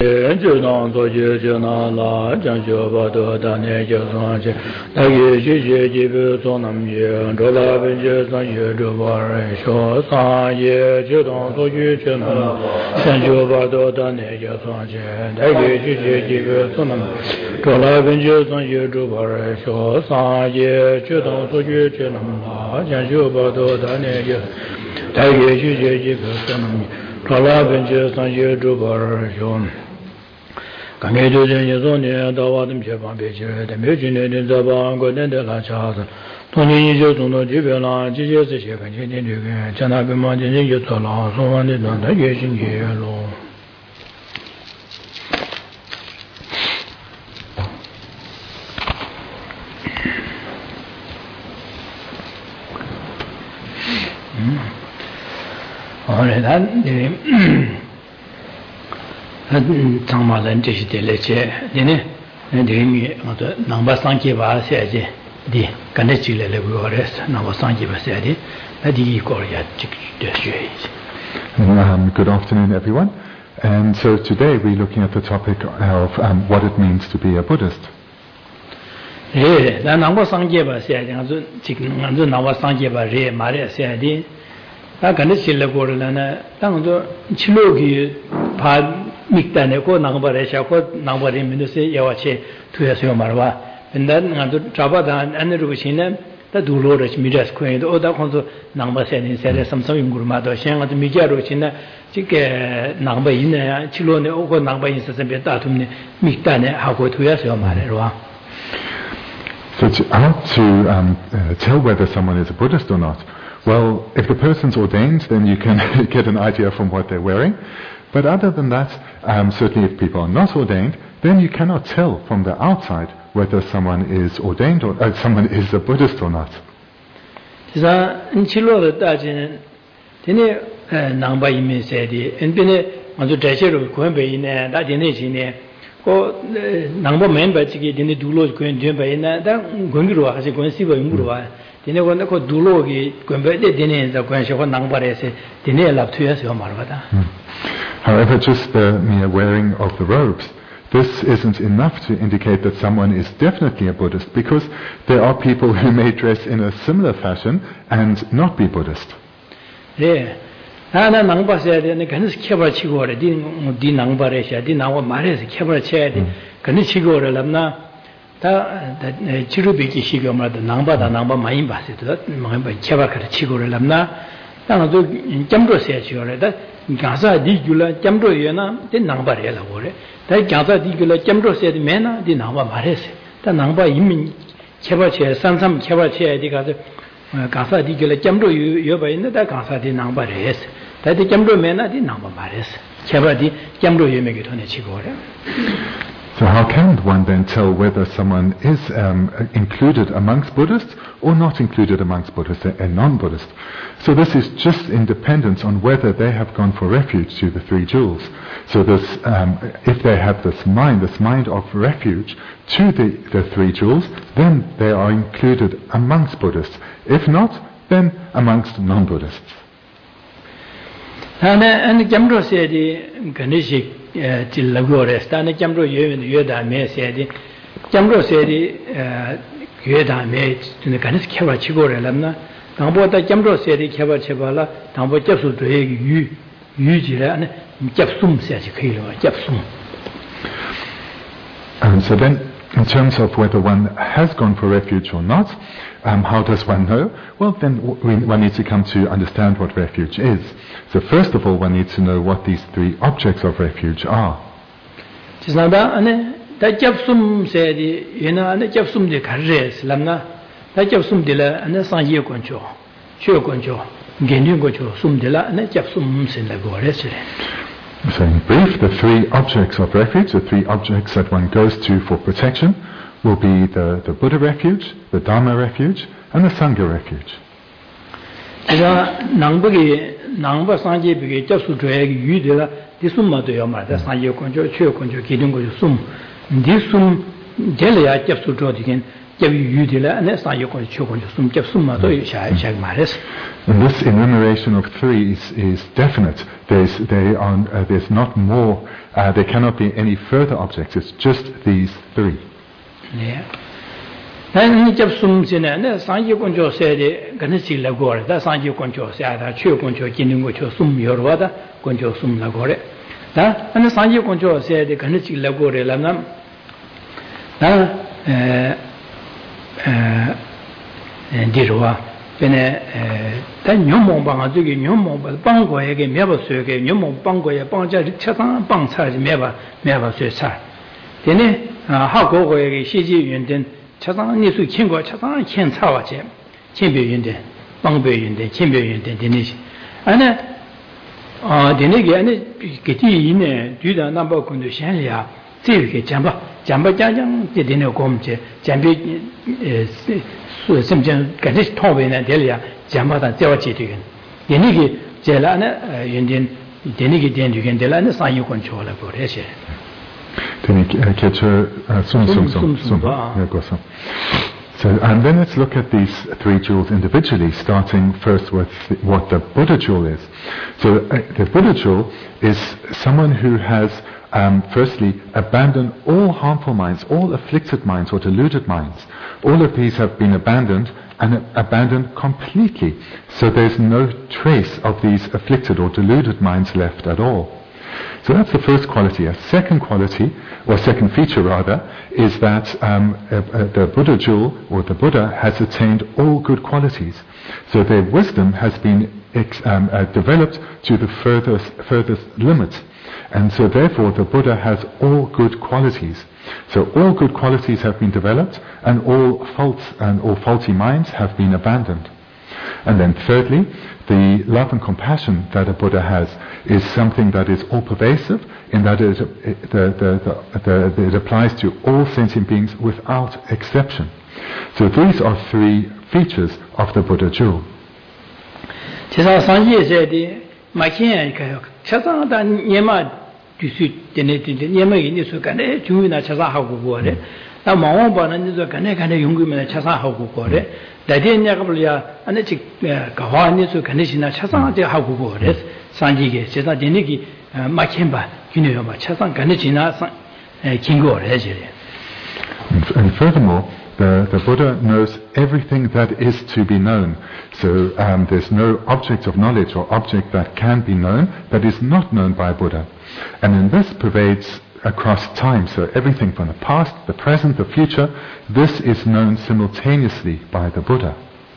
就当作就那拉将就把多大年就算去，那也就基本做那么远，这那边就算也就把人说啥也就当作就那，将就把多大年就算去，那也就基本做那么，这那边就算也就把人说啥也就当作就那么，将就把多大年就，那也就基本做那么，这那边就算也就把人说。刚才就这些多年到我们这方面去的，没有今年的这帮过年的那家子，从今年就从到这边了，这些这些跟今年这个，在那边嘛，今年就做了，说完的让他越新越咯。好嘞，长马人这些的那些，呢，那里面我说能把上几把写的，的跟着进来了，我来能把上几把写的，那第一个也这个学一些。 Good afternoon, everyone. And so today we're looking at the topic of what it means to be a Buddhist. 那能把上几把写的，我说这个我说能把上几把人马来写的，那跟着进来过了呢，当作去路去怕。mikdane ko nangbare sha ko nangbare mindu se yawa che tuya se marwa benda ngado traba da anru chine ta dulo re midas ko ndo oda khonso nangba se ne se samsam yungur ma do shen ngado mijia ro chine chike nangba yin ya chilo ne o ko nangba yin se be ta tum ne mikdane ha ko tuya se mare ro. So how to tell whether someone is a Buddhist or not? Well, if the person's ordained, then you can get an idea from what they're wearing. But other than that, certainly if people are not ordained, then you cannot tell from the outside whether someone is ordained or someone is a Buddhist or not. However, just the mere wearing of the robes, this isn't enough to indicate that someone is definitely a Buddhist, because there are people who may dress in a similar fashion and not be Buddhist. Yeah. Gasa digula jamdo yena de nangba re la gore da gasa digula jamdo se de mena de nangba mare se da nangba yimin cheba che samsam cheba che de gasa digula jamdo yo ba ina da gasa de nangba re se da de jamdo mena de nangba mare se cheba de jamdo yo me ge thone chi gore. So how can one then tell whether someone is included amongst Buddhists or not included amongst Buddhists and non-Buddhists? So this is just in dependence on whether they have gone for refuge to the three jewels. So this, if they have this mind of refuge to the three jewels, then they are included amongst Buddhists. If not, then amongst non-Buddhists. And Jamdo said, Ganeshi till Lagores, and Jamdo Yoda may said, Jamdo said, Yoda may to the Ganesh Kava Chigore Lamna, Tambo Jamdo said, Kava Chevala, Tambo Japsu to Yujira, and Japsum says Kilo, Japsum. So then, in terms of whether one has gone for refuge or not, how does one know? Well, then one needs to come to understand what refuge is. So first of all, one needs to know what these three objects of refuge are. So in brief, the three objects of refuge, the three objects that one goes to for protection, will be the Buddha refuge, the Dharma refuge, and the Sangha refuge. And this enumeration of three is definite. There's not more, there cannot be any further objects, it's just these three. Yeah. And just some Sina, Sanji Conjo said, Ganesi Lagore, that's Sanji Conjo said, Chu Conjo, Ginin, which was Sum Yorwada, Conjo Sum Lagore. And the Sanji Conjo said, Ganesi Lagore Lanam. Dirwa, then Yomon Bangazuki, Yomon, Bango again, never circuit, Yomon Bango, Banja, Chatan, Bang Charge, never Suicide. Then, how go away, Shiji Yundin, Chatan, Nisu Kingo, Chatan, Ken Tawache, Kimbe Yundin, Bangbe Yundin, Kimbe Yundin, Denish. And then, Denigi, and Getty in a Judah number of Kundushalia, Tivik, Jamba Jang, the dinner comte, Jambi Simpson, Kadish Tobin and Delia, Jamba and Tewachi. Denigi, Jelana, Yundin, Denigi, Dendugan, Delana, San you control of Goresia. So, and then let's look at these three jewels individually, starting first with what the Buddha jewel is. So, the Buddha jewel is someone who has, firstly, abandoned all harmful minds, all afflicted minds or deluded minds. All of these have been abandoned, and abandoned completely. So there's no trace of these afflicted or deluded minds left at all. So that's the first quality. A second quality, or second feature rather, is that the Buddha jewel, or the Buddha, has attained all good qualities. So their wisdom has been developed to the furthest limit. And so therefore the Buddha has all good qualities. So all good qualities have been developed, and all faults and all faulty minds have been abandoned. And then thirdly, the love and compassion that a Buddha has is something that is all-pervasive, in that it applies to all sentient beings without exception. So these are three features of the Buddha jewel. And furthermore, the Buddha knows everything that is to be known. So there's no object of knowledge or object that can be known that is not known by a Buddha. And then this pervades across time. So everything from the past, the present, the future, this is known simultaneously by the Buddha.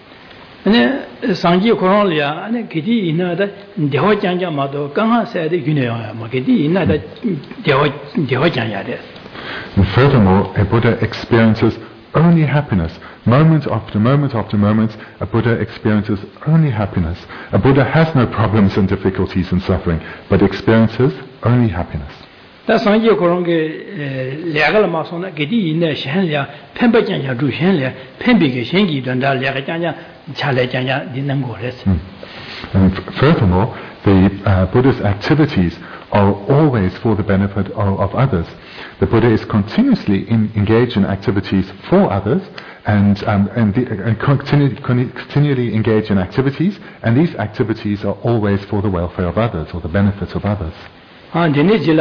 And furthermore, a Buddha experiences only happiness. Moment after moment after moment, a Buddha experiences only happiness. A Buddha has no problems and difficulties and suffering, but experiences only happiness. And furthermore, the Buddha's activities are always for the benefit of others. The Buddha is continuously engaged in activities for others, and continually engaged in activities, and these activities are always for the welfare of others or the benefits of others. And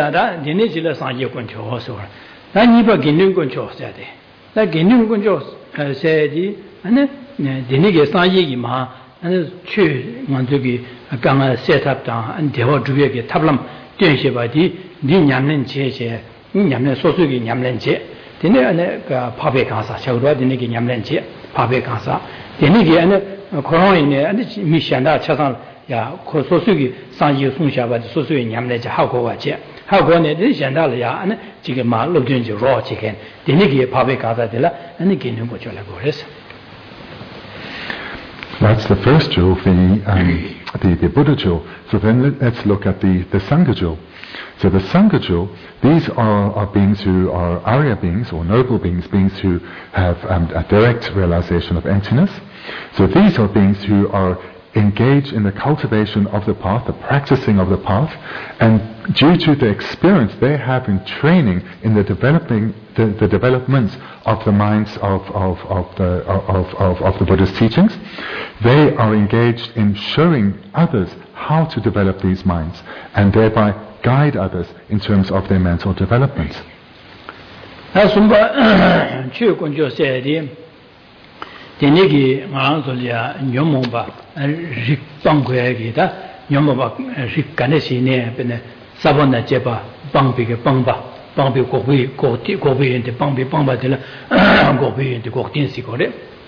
that's the first jewel, the Buddha jewel. So then let's look at the Sangha jewel. So the Sangha jewel, these are beings who are Arya beings, or noble beings, beings who have a direct realization of emptiness. So these are beings who are engaged in the cultivation of the path, the practicing of the path, and due to the experience they have in training in the development of the minds of the Buddhist teachings, they are engaged in showing others how to develop these minds and thereby guide others in terms of their mental development. Sabona Jeba, Bangbi, Bangba, Bangbi, Gobi, and the Bangbi, Bangba, Gobi, and the Goktin Sikore.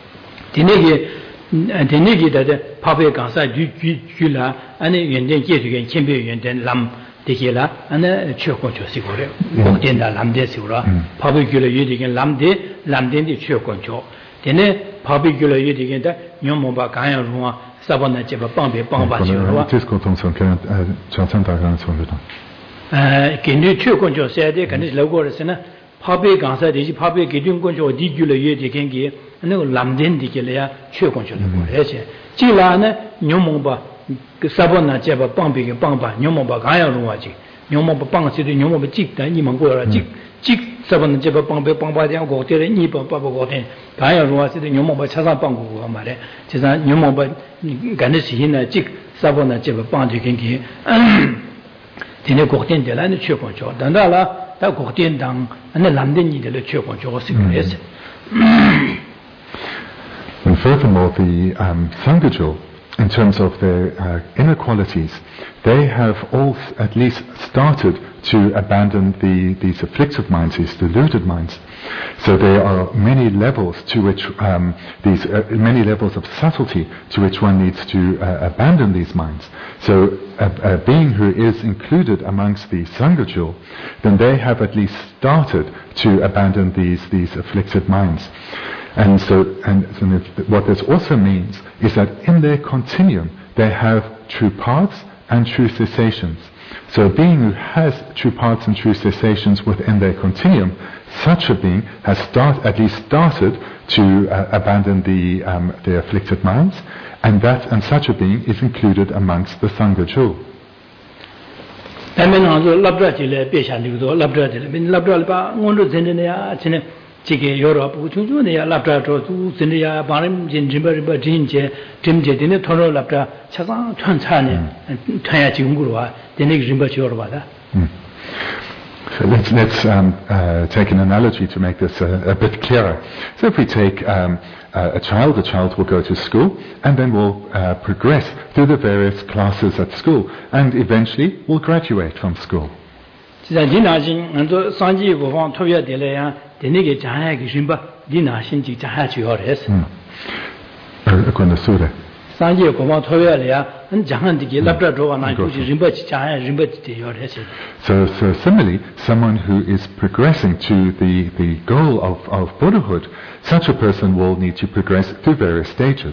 Tinegi that Pape Gansa, Jula, and then get again Kimbi and then Lam, the Hila, and a Choconcho Sikore, Goktin, Lamde Sura, Pabicula Yudigan Lamde, Lamden, the Choconcho. Then Pabicula Yudigan, Yomoba, Kaya Rua. Sabona Jeba Bambi Bamba Chua. Can you check on your said they can is logo resena? Papi Gansa, the Papi Gidun Conjo, Digula Yeti Gengi, and no Lamden Digilia, Choconjo. Chilana, Nyomomba, Sabona Jeba Bambi Bamba, Nyomoba Gaya Ruaji, Nyomoba Bang City, Nyomoba Chik, Nimangora Chik, Sabona Jeba Bambi Bamba, go to the Nipa Papa Goten, Gaya Ruasi, the Nyomoba Chazapangu Amare, Chizan Nyomoba Ganishina Chik, Sabona Jeba Bambi Gengi. And furthermore, the Sanghajo, in terms of their inner qualities, they have all at least started to abandon these afflictive minds, these deluded minds. So there are many levels to which many levels of subtlety to which one needs to abandon these minds. So a being who is included amongst the Sanghajo, then they have at least started to abandon these afflicted minds. And so what this also means is that in their continuum they have true paths and true cessations. So a being who has true paths and true cessations within their continuum, such a being has at least started to abandon the afflicted minds, and such a being is included amongst the Sanghajo. Chike Europe, Uchunjunia, Lapta, Zindia, Barim, Jinjimba, Jinje, Timje, Dine Toro Lapta, Chazan, Tantani, and Tayachi Ungurua, the next Jimba Yorvada. So let's take an analogy to make this a bit clearer. So if we take a child will go to school and then will progress through the various classes at school and eventually will graduate from school. So similarly, someone who is progressing to the goal of Buddhahood, such a person will need to progress through various stages.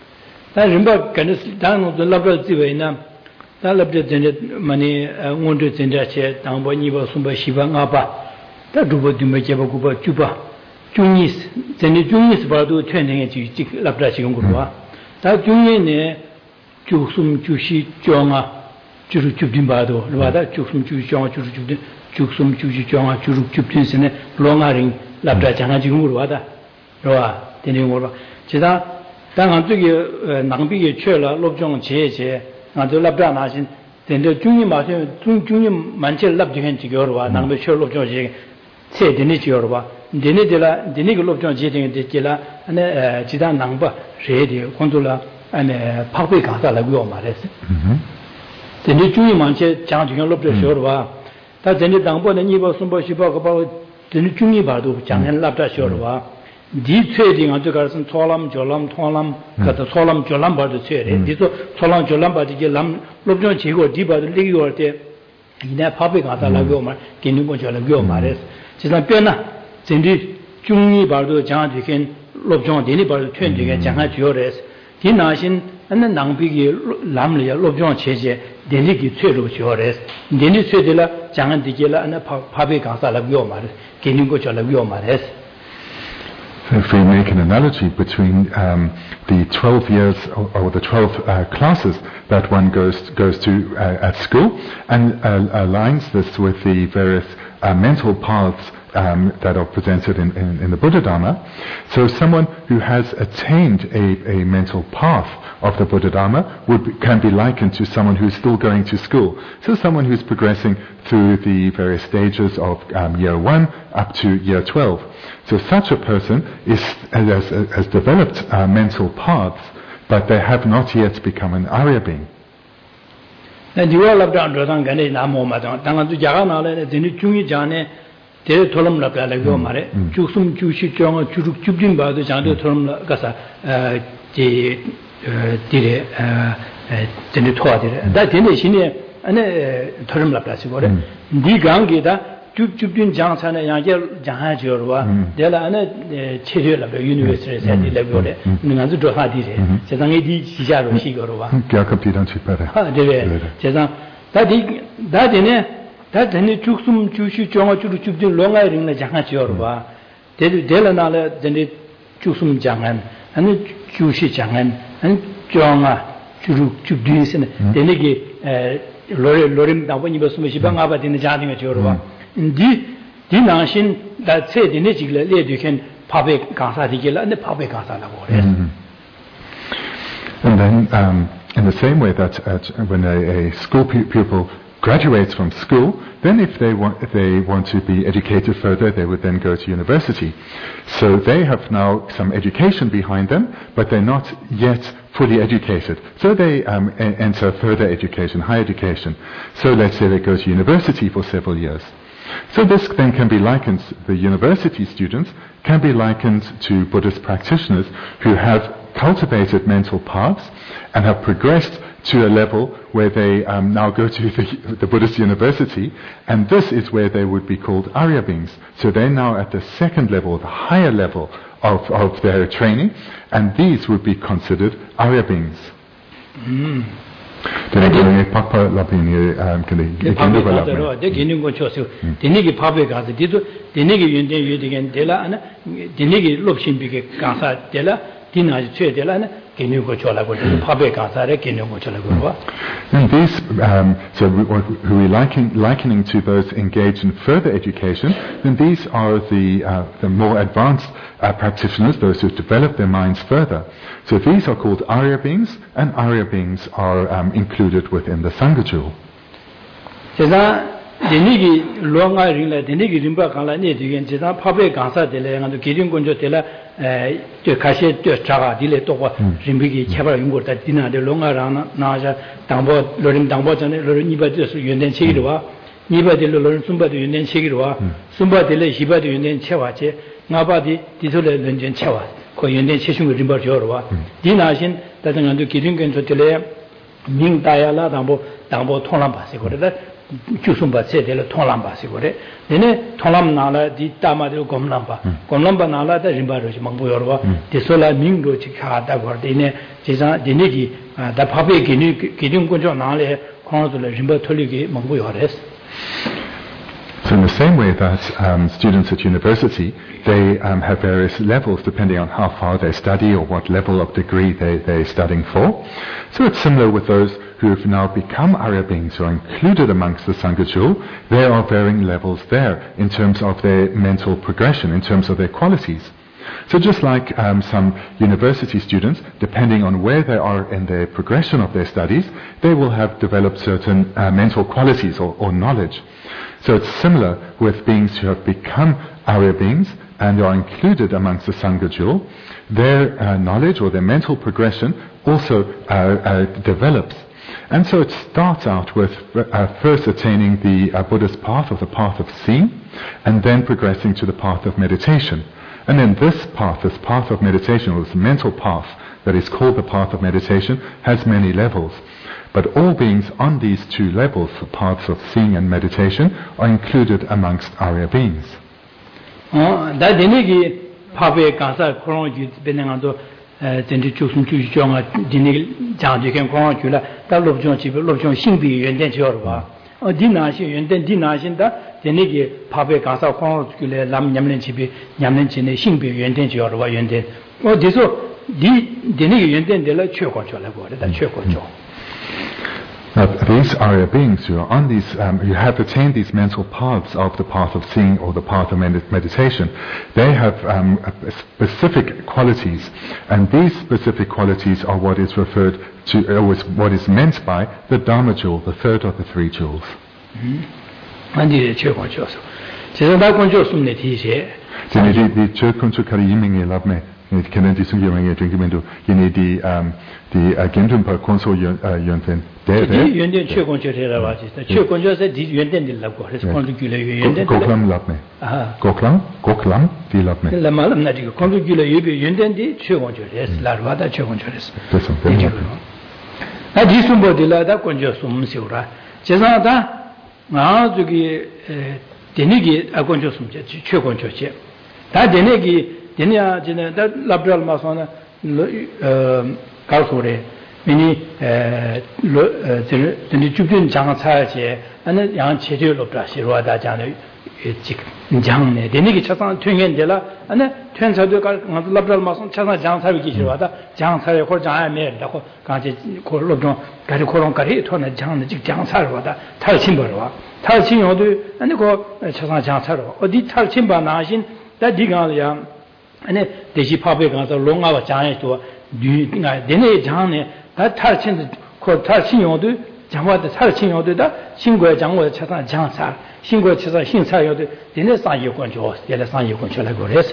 Ta ne juksum jushi jonga juru jubdin bado lwada juksum jushi jonga juru jubdin juksum jushi jonga juru jubdin sene longa ring labda janga jinguru wada roa deni ngoro chida dangan zge nangbi ge chela lobjong jeje ngado labda na sin dende jungyi ma jungyi manche labdi hen jigoro wa nangbi chela lobjong je che deni jigoro wa deni ge lobjong je de jela ane chida nangba re디 콘돌라 안에 파괴 가다라고 말했어. 근데 중요 많지 장중요 롭죠 쇼르와. 다 전에 당번에 이버 숨버 시버가 바로 전에 중요 봐도 장현 랍다 쇼르와. 디 트레이딩 아주 가서 초람 졸람 통람 가서 초람 졸람 봐도 쇠래. 디서 초람 졸람 봐도 람 롭죠 제고 디 봐도 리고 할때 이내 파괴 가다라고 말 기능 보자라고 말했어. 지난 변나 전에 중요 봐도 장한테겐 lobjong deni bar tuen de jang jores din na xin an nang bi ge lam le lobjong che je deni gi chue lo jores deni chue de la jang de ge la an pa be gang sa la yo ma ge ni go cha la yo ma res So if we make an analogy between the 12 years or the 12 classes that one goes to at school, and aligns this with the various mental paths that are presented in the Buddha Dharma. So someone who has attained a mental path of the Buddha Dharma can be likened to someone who's still going to school. So someone who's progressing through the various stages of year 1 up to year 12. So such a person has developed mental paths, but they have not yet become an Arya being. They told him like you mare, Jusum Jushi Jong, Jubin by the Jando Tom Gasa, did that in China and a term la Placibore. Digangida, Jubin Johnson and Yangel Jahajorwa, Della and Chile of the University at the level, Nanzu Hadide, Chazangi Chijaro Shigorova. Giacopidan Chipere. That in that any Juxum Jushi Jonga Juju long ring the Jangachiorba, Delanala, then it Jusum Jangan, and the Jushi Jangan, and Jonga Judis, and Denegi Lorim, when you was Mishibanga in the Jardin at Yorba. Indeed, Dinashin that said in Ejigla, you can public Gasadigila and the public Gasala. And then, in the same way that when a school pupil graduates from school, then if they want to be educated further, they would then go to university. So they have now some education behind them, but they're not yet fully educated. So they enter further education, higher education. So let's say they go to university for several years. So this then can be likened, the university students can be likened to Buddhist practitioners who have cultivated mental paths and have progressed to a level where they now go to the Buddhist university, and this is where they would be called Arya beings. So they're now at the second level, the higher level of their training, and these would be considered Arya beings. And these, so who we likening to those engaged in further education, then these are the more advanced practitioners, those who develop their minds further. So these are called Arya beings, and Arya beings are included within the Sangha jewel. Denigi longa ringla denigi rimba kala ne digen jeda phabe gansa dele ngado girin gonjo dela de kashe de chaga dile to rimbigi cheba yungor ta dina de longa rana naja dangbo lorim dangbo jane lorim niba de su yenden chegi wa niba de lorim sumba de yenden chegi wa sumba de le hiba de yenden chewa che ngaba di disole lenjen chewa ko yenden cheshung rimba jor wa dina shin ta ngado girin gonjo dele ning dayala dangbo thonlam base ko de Jusumba said, Tolamba Sigore. Then Tolam Nala, the Tamado Gomlamba. Gomlamba Nala, the Rimbaruj Manguyorva, the Sola Mingo Chika, the Gordine, Jeza, the Nigi, the public Gidim Gunjo Nale, Consul Rimba Toligi, Manguyores. So in the same way that students at university, they have various levels depending on how far they study or what level of degree they're studying for. So it's similar with those who have now become Arya beings, who are included amongst the Sangha jewel. There are varying levels there in terms of their mental progression, in terms of their qualities. So just like some university students, depending on where they are in their progression of their studies, they will have developed certain mental qualities or knowledge. So it's similar with beings who have become Arya beings and are included amongst the Sangha jewel. Their knowledge or their mental progression also develops. And so it starts out with first attaining the Buddhist path, or the path of seeing, and then progressing to the path of meditation. And then this path of meditation, or this mental path that is called the path of meditation, has many levels. But all beings on these two levels, the paths of seeing and meditation, are included amongst Arya beings. 디나시 연된 디나신다 데니게 밥에 가서 광어길에 남냠는 집이 냠는 집에 신비 연된 지어로 와 연된 어디서 데니게 연된 데라 최고조라고 그래다 최고조. These are beings who are on these, who have attained these mental paths of the path of seeing or the path of meditation. They have specific qualities, and these specific qualities are what is referred to, what is meant by the Dharma jewel, the third of the three jewels. Gentumpa Konso Yönten. Yönten 최고조라고 하지. 최고조에서 연된들라고 그래서 kondugyule 연된. Goklam labme. Goklam di labme. 그 말은 나지고 kondugyule 예비 연된디 최고조레스 라르와다 최고조레스. 됐어. 아 디숨보딜라다 konjo 숨시오라. 제사다 나 저기 데니기 konjo 숨제 최고조제. 다 데니기 데냐 지네 다 라브랄 마소나 가르소래 미니 로 주변 장사제 아니 양 제대로 없다시로다 자네 직 장네 되니기 차상 퇴행되라 아니 퇴행사도 라브랄 마소 차상 장사비 기시로다 장사에 고장하면다고 가지 고로도 가리 고론까지 토네 장네 직 장사로다 탈침버와 탈침요도 아니 고 차상 장사로 어디 탈침바 나신 다 디가야 아니 대시 파베 가서 롱아와 장에도 뉘가 되네 장네 다 탈친 고 탈친요도 장와도 탈친요도다 신고에 장고에 차상 장사 신고에 차상 신사요도 되네 상유권조 얘네 상유권조라고 그래서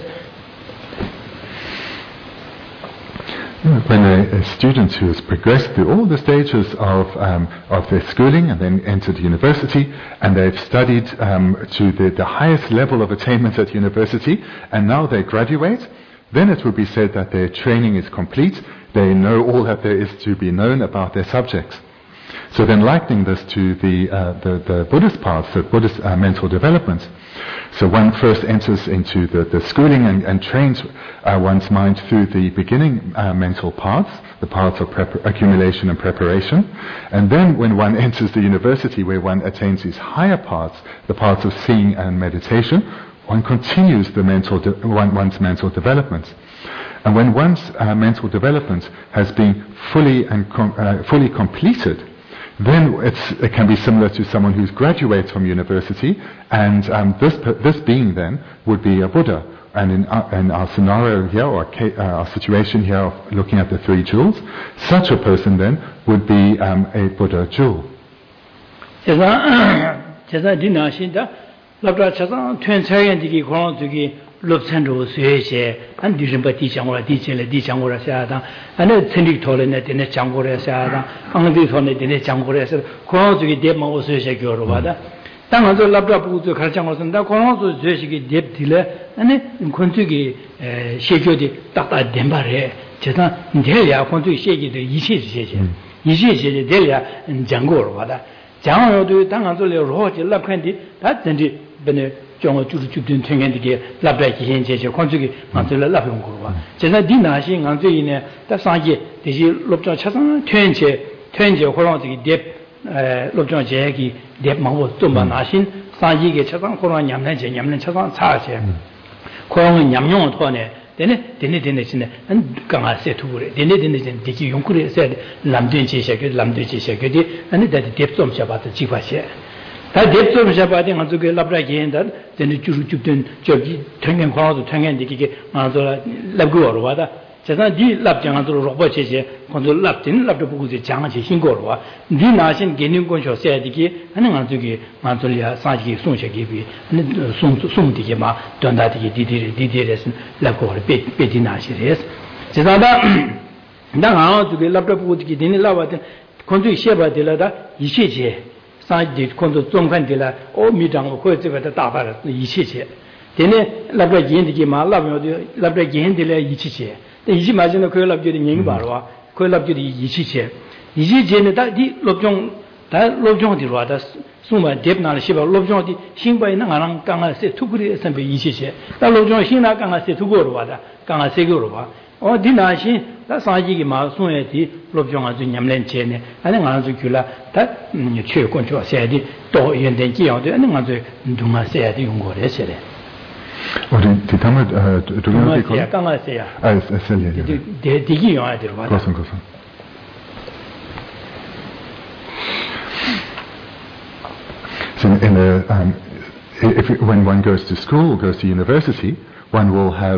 When a student who has progressed through all the stages of their schooling and then entered university, and they've studied to the highest level of attainment at university, and now they graduate, then it would be said that their training is complete, they know all that there is to be known about their subjects. So then likening this to the Buddhist paths, the Buddhist mental development. So one first enters into the schooling and trains one's mind through the beginning mental paths, the paths of accumulation and preparation. And then when one enters the university where one attains these higher paths, the paths of seeing and meditation, one continues the one's mental development. And when one's mental development has been fully completed, then it can be similar to someone who's graduated from university, and this being then would be a Buddha. And in our scenario here, or our situation here of looking at the three jewels, such a person then would be a Buddha jewel. 롭산도 수혜시 한 뒤집어디 장고라 뒤질래 뒤 장고라 사다 안에 천릭 돌에네 되네 장고라 사다 방디 손에 되네 장고라서 고노주기 대마오 수혜시 교로 받아 당한도 랍다 부도 가르장고 쓴다 고노주 수혜시기 뎁딜에 안에 콘주기 시교디 딱딱 덴바래 제가 내야 콘주기 시기도 이시시시 내야 장고로 받아 장고도 당한도 로지 랍칸디 다 된디 베네 정어 주주든 퇴행되게 랍다기 현재제 관주기 만들어 랍용 거와 제가 디나시 강제이네 다상기 대시 롭정 차상 퇴행제 호랑지기 뎁 롭정 제기 뎁 마고 좀 나신 상기게 차상 호랑 냠는 차상 차제 호랑은 냠용을 토네 되네 진네 안 강아세 두고래 되네 진 디기 용구래 세 람된 제시게 아니 뎁 좀 잡아도 지바세 다 대표 잡아야 가지고 랍라기 한다. 되는 주주든 저기 통행 광화도 통행 되게 만들어 랍고로 와다. 제가 이 랍장한테로 로봇체제 건도 랍진 랍도 보고서 장한테 신고로 와. 니 나신 개념권쇼 써야 되게 하는 가지고 만들려 사지 송셔기비 송되게 막 돈다되게 디디레스 랍고를 베디나시레스. 제가 나 가지고 랍도 보고서 되는 랍한테 건도 시해봐 되려다 이시제 사지 콘도 좀간들라 오 미장고 거저가 다바라 이치체 되네 랍라기엔디기 말라면도 랍라기엔들라 이치체 이지 맞으면 그 랍지리 닝 바로와 그 랍지리 이치체 이지제는 다디 롭종디 로다 수마 뎁나를 시바 롭종디 신바이나 가랑 강아세 투구리 선배 이치체 다 롭종 신나 강아세 투고로 와다 강아세고로 와 디나신 다 사지기 마송에디 롭종아주 냠렌체네 아니 가서 귤라 다 최권조 세디 또 연된지요데 아니 가서 누가 세야디 용거래세래 die Dame, du when one goes to school, goes to university, one will have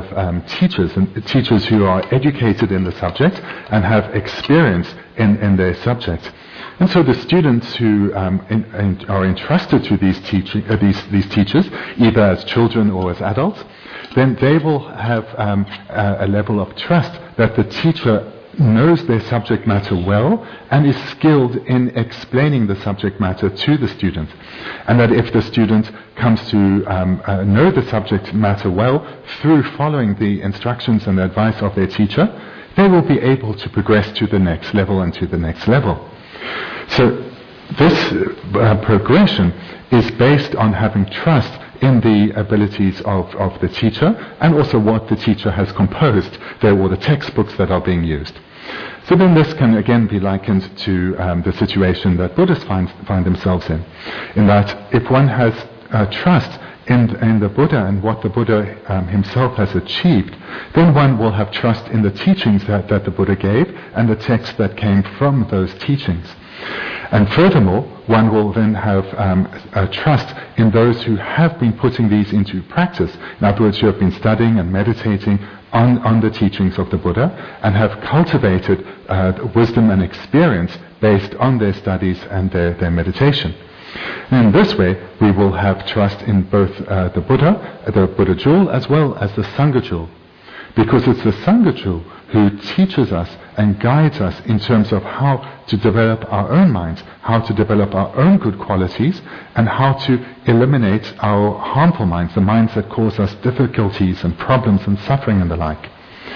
teachers who are educated in the subject and have experience in their subject. And so the students who are entrusted to these teachers, either as children or as adults, then they will have a level of trust that the teacher knows their subject matter well and is skilled in explaining the subject matter to the student. And that if the student comes to know the subject matter well through following the instructions and the advice of their teacher, they will be able to progress to the next level and to the next level. So this progression is based on having trust in the abilities of the teacher and also what the teacher has composed, or the textbooks that are being used. So then this can again be likened to the situation that Buddhists find themselves in that if one has trust in the Buddha and what the Buddha himself has achieved, then one will have trust in the teachings that the Buddha gave and the texts that came from those teachings. And furthermore, one will then have trust in those who have been putting these into practice. In other words, who have been studying and meditating on the teachings of the Buddha and have cultivated wisdom and experience based on their studies and their meditation. And in this way, we will have trust in both the Buddha jewel, as well as the Sangha jewel. Because it's the Sangha jewel who teaches us and guides us in terms of how to develop our own minds, how to develop our own good qualities, and how to eliminate our harmful minds, the minds that cause us difficulties and problems and suffering and the like.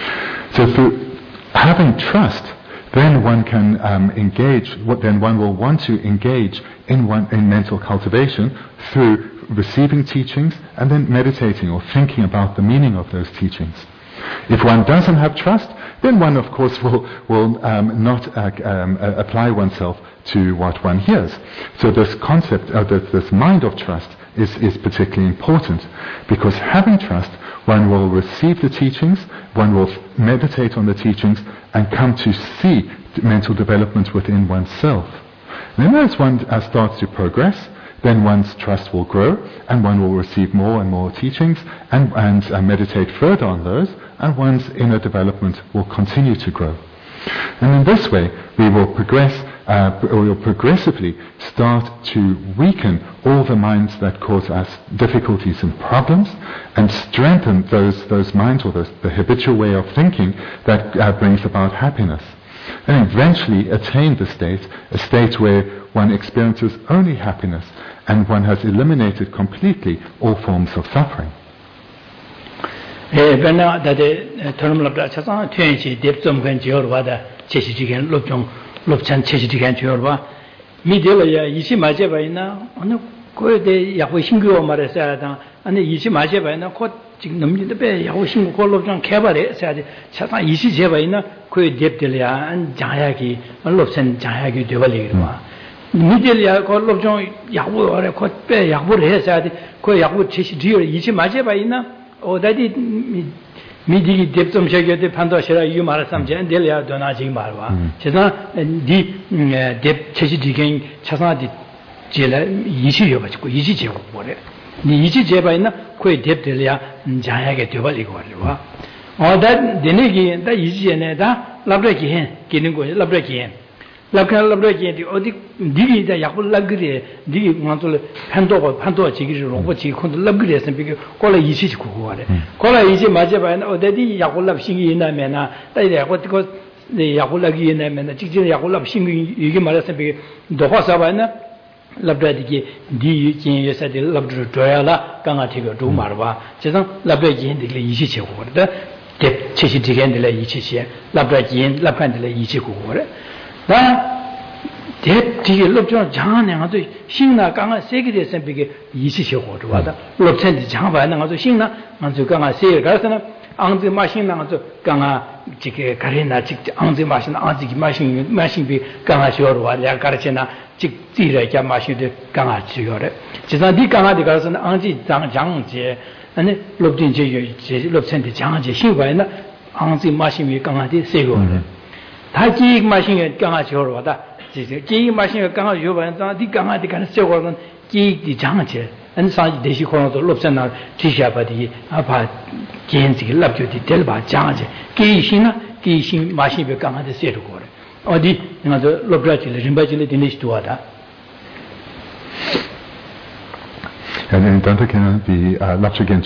So through having trust, then one can then one will want to engage in mental cultivation through receiving teachings and then meditating or thinking about the meaning of those teachings. If one doesn't have trust, then one of course will not apply oneself to what one hears. So this concept, this mind of trust is particularly important, because having trust, one will receive the teachings, one will meditate on the teachings and come to see mental development within oneself. And then as one starts to progress, then one's trust will grow and one will receive more and more teachings and meditate further on those, and one's inner development will continue to grow. And in this way, we will progressively start to weaken all the minds that cause us difficulties and problems, and strengthen those minds, or the habitual way of thinking that brings about happiness. And eventually attain a state where one experiences only happiness, and one has eliminated completely all forms of suffering. Bena dade termlabda chasang tyenchi depsom kan jiorwa da chechijigen lobchan chechijigen jiorwa midela ya ichi maje baina ane koede yahu singyo maresa da ane ichi maje baina ko 지금 넘는데 배 야구 신고 걸로장 개발해 해야지 차상 이시 제바이나 그 뎁들이야 안 자야기 얼롭선 자야기 되버리기로 미들이야 걸로장 야구 어래 곧배 야구를 해야지 그 야구 제시 뒤에 이시 맞아 봐이나 어디디 미디기 뎁좀 저기에 판도시라 이 말았으면 델이야 도나지 말와 제가 디뎁 제시 뒤에 차상디 제라 이시여 가지고 이시 제고 뭐래 니 이지 제바이나 코에 뎁들이야 자야게 되버리고 말이와 어다 되네기 다 이지에네다 랍레기 해 기는 거 랍레기 해 랍레기 어디 니기다 약불 랍그리 니기 만돌 판도가 지기를 로고 지 콘도 랍그리에서 비게 콜라 이지 고고 말에 콜라 이지 맞아봐야 어디디 약불 랍 신기 있나면아 다이래 그거 네 약불 랍이 있나면아 직진 약불 랍 신기 이게 말해서 비게 도화사바나 labdadiki di yin yesadi labdru doyala kanga tiga do marwa chesang labdaki yin dile yichi che ko da de chechi digen dile yichi che labdaki yin labkan dile yichi ko re da de dige lobjo jane nga do singna kanga segi de sem bige yichi che ko da lobchen di jang ba nga do singna nga do kanga se ga sana 앙지 마신나서 강아 지게 가리나 직 앙지 마신 앙지 마신비 강아 쇼로와 야 가르치나 직 지레자 마시데 강아 지요래 지산디 강아디 가서는 앙지 장제 아니 롭딘제 롭센데 장제 신바이나 앙지 마신비 강아디 세고래 다지 마신에 강아 쇼로와다 지 마신에 강아 요바는 디 강아디 가는 세고는 지 장제 안산 대시 코너도 롭선나 지샤바디 아파 겐지 랍주디 델바 장제 기신나 기신 마시베 강한테 세르 거래 어디 내가 저 롭라질 림바질 디니스도하다 And dann können die Lapshagen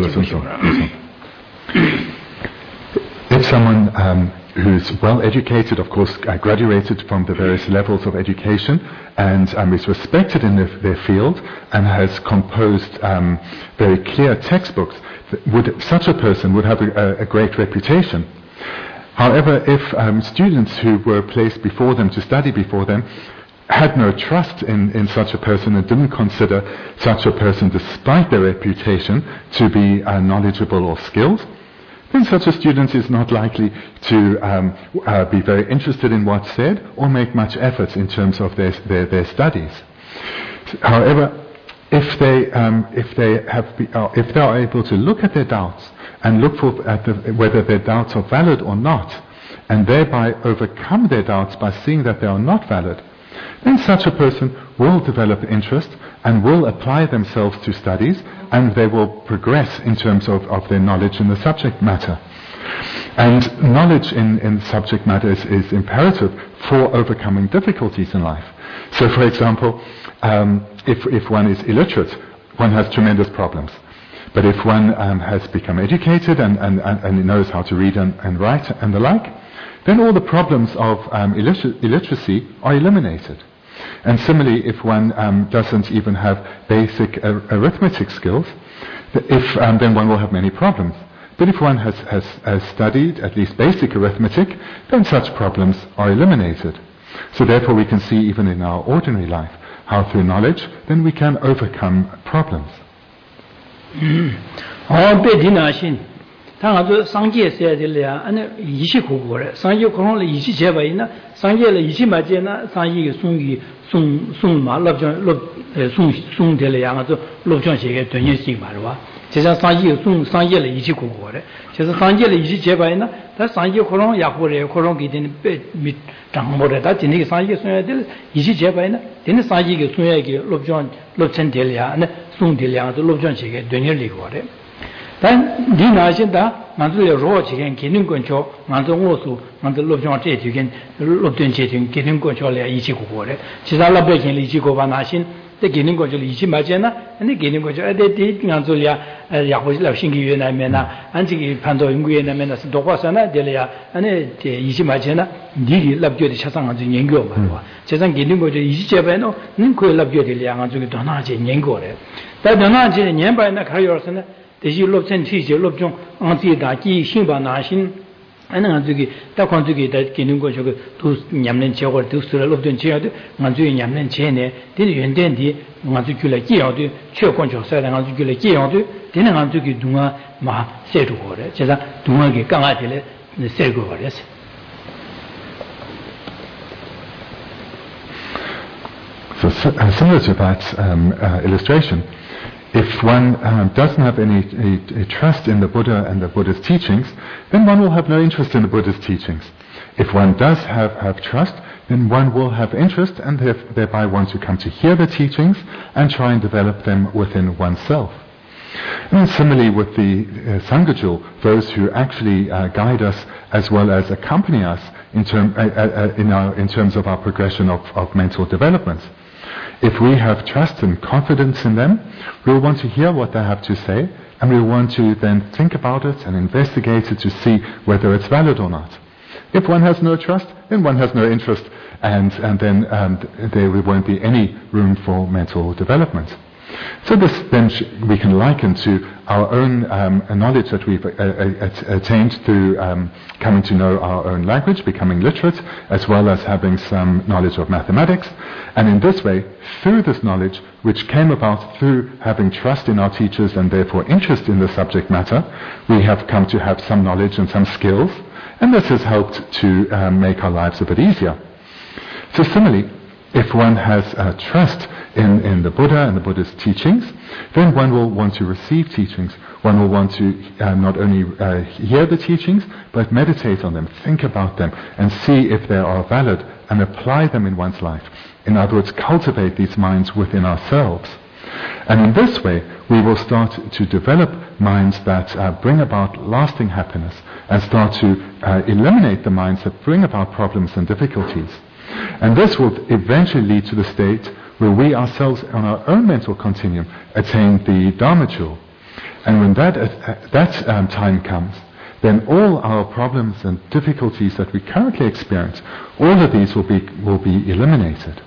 If someone who's well educated, of course, graduated from the various levels of education and is respected in their field and has composed very clear textbooks, such a person would have a great reputation. However, if students who were placed before them to study before them had no trust in such a person and didn't consider such a person, despite their reputation, to be knowledgeable or skilled, then such a student is not likely to be very interested in what's said or make much effort in terms of their studies. However, if they are able to look at their doubts and look whether their doubts are valid or not, and thereby overcome their doubts by seeing that they are not valid, then such a person will develop interest and will apply themselves to studies, and they will progress in terms of their knowledge in the subject matter. And knowledge in subject matter is imperative for overcoming difficulties in life. So, for example, if one is illiterate, one has tremendous problems. But if one has become educated and knows how to read and write and the like, then all the problems of illiteracy are eliminated. And similarly, if one doesn't even have basic arithmetic skills, then one will have many problems. But if one has studied at least basic arithmetic, then such problems are eliminated. So therefore we can see even in our ordinary life how through knowledge then we can overcome problems. 당아도 상계 세야들이야 아니 이시 고고래 상계 고롱을 이시 제바이나 상계를 이시 맞제나 상계의 송이 송마 럽전 송송들이야 아주 럽전시게 되는식 말와 제가 상계 상계를 이시 고고래 그래서 상계를 이시 제바이나 다 상계 고롱 약고래 고롱 기든 미 장모래다 진이 상계 송야들 이시 제바이나 되는 상계의 송야게 럽전들이야 아니 송들이야 아주 럽전시게 되는 리고래 단 니나신다 만들어 로지겐 기능 건조 만들 오수 만들 로정 제주겐 로된 제중 기능 건조래 이치고고래 지살라베긴 이치고바나신 때 기능 건조 이치 맞잖아 근데 기능 건조 에데디 간솔이야 야고실라 신기유나면나 안지기 판도 연구에나면나 도과사나 될이야 아니 이치 맞잖아 니리 랍교디 차상한지 연구 말와 재산 기능 건조 이치 제배노 닌코 랍교디 양한쪽에 도나지 연구래 다 도나지 년바이나 가요서는 대시 롭센 티지 롭종 안티다 기 신바나신 아는 저기 딱한 저기 다 기능 거 저거 두 냠는 제거 두스를 롭던 제야도 만주에 냠는 제네 되는 연된디 만주 줄에 끼어도 최권조 사는 만주 줄에 끼어도 되는 만주 기 동아 마 세도 거래 제가 동아게 강아지를 세고 거래서 So similar to that illustration, if one doesn't have any trust in the Buddha and the Buddha's teachings, then one will have no interest in the Buddha's teachings. If one does have trust, then one will have interest and thereby want to come to hear the teachings and try and develop them within oneself. And similarly with the Sangajul, those who actually guide us as well as accompany us in terms of our progression of mental development. If we have trust and confidence in them, we'll want to hear what they have to say, and we'll want to then think about it and investigate it to see whether it's valid or not. If one has no trust, then one has no interest, and then there won't be any room for mental development. So this then we can liken to our own knowledge that we've attained through coming to know our own language, becoming literate, as well as having some knowledge of mathematics. And in this way, through this knowledge, which came about through having trust in our teachers and therefore interest in the subject matter, we have come to have some knowledge and some skills, and this has helped to make our lives a bit easier. So similarly, if one has trust in the Buddha and the Buddha's teachings, then one will want to receive teachings. One will want to not only hear the teachings, but meditate on them, think about them, and see if they are valid, and apply them in one's life. In other words, cultivate these minds within ourselves. And in this way, we will start to develop minds that bring about lasting happiness, and start to eliminate the minds that bring about problems and difficulties. And this will eventually lead to the state where we ourselves, on our own mental continuum, attain the Dharma jewel. And when that time comes, then all our problems and difficulties that we currently experience, all of these will be eliminated.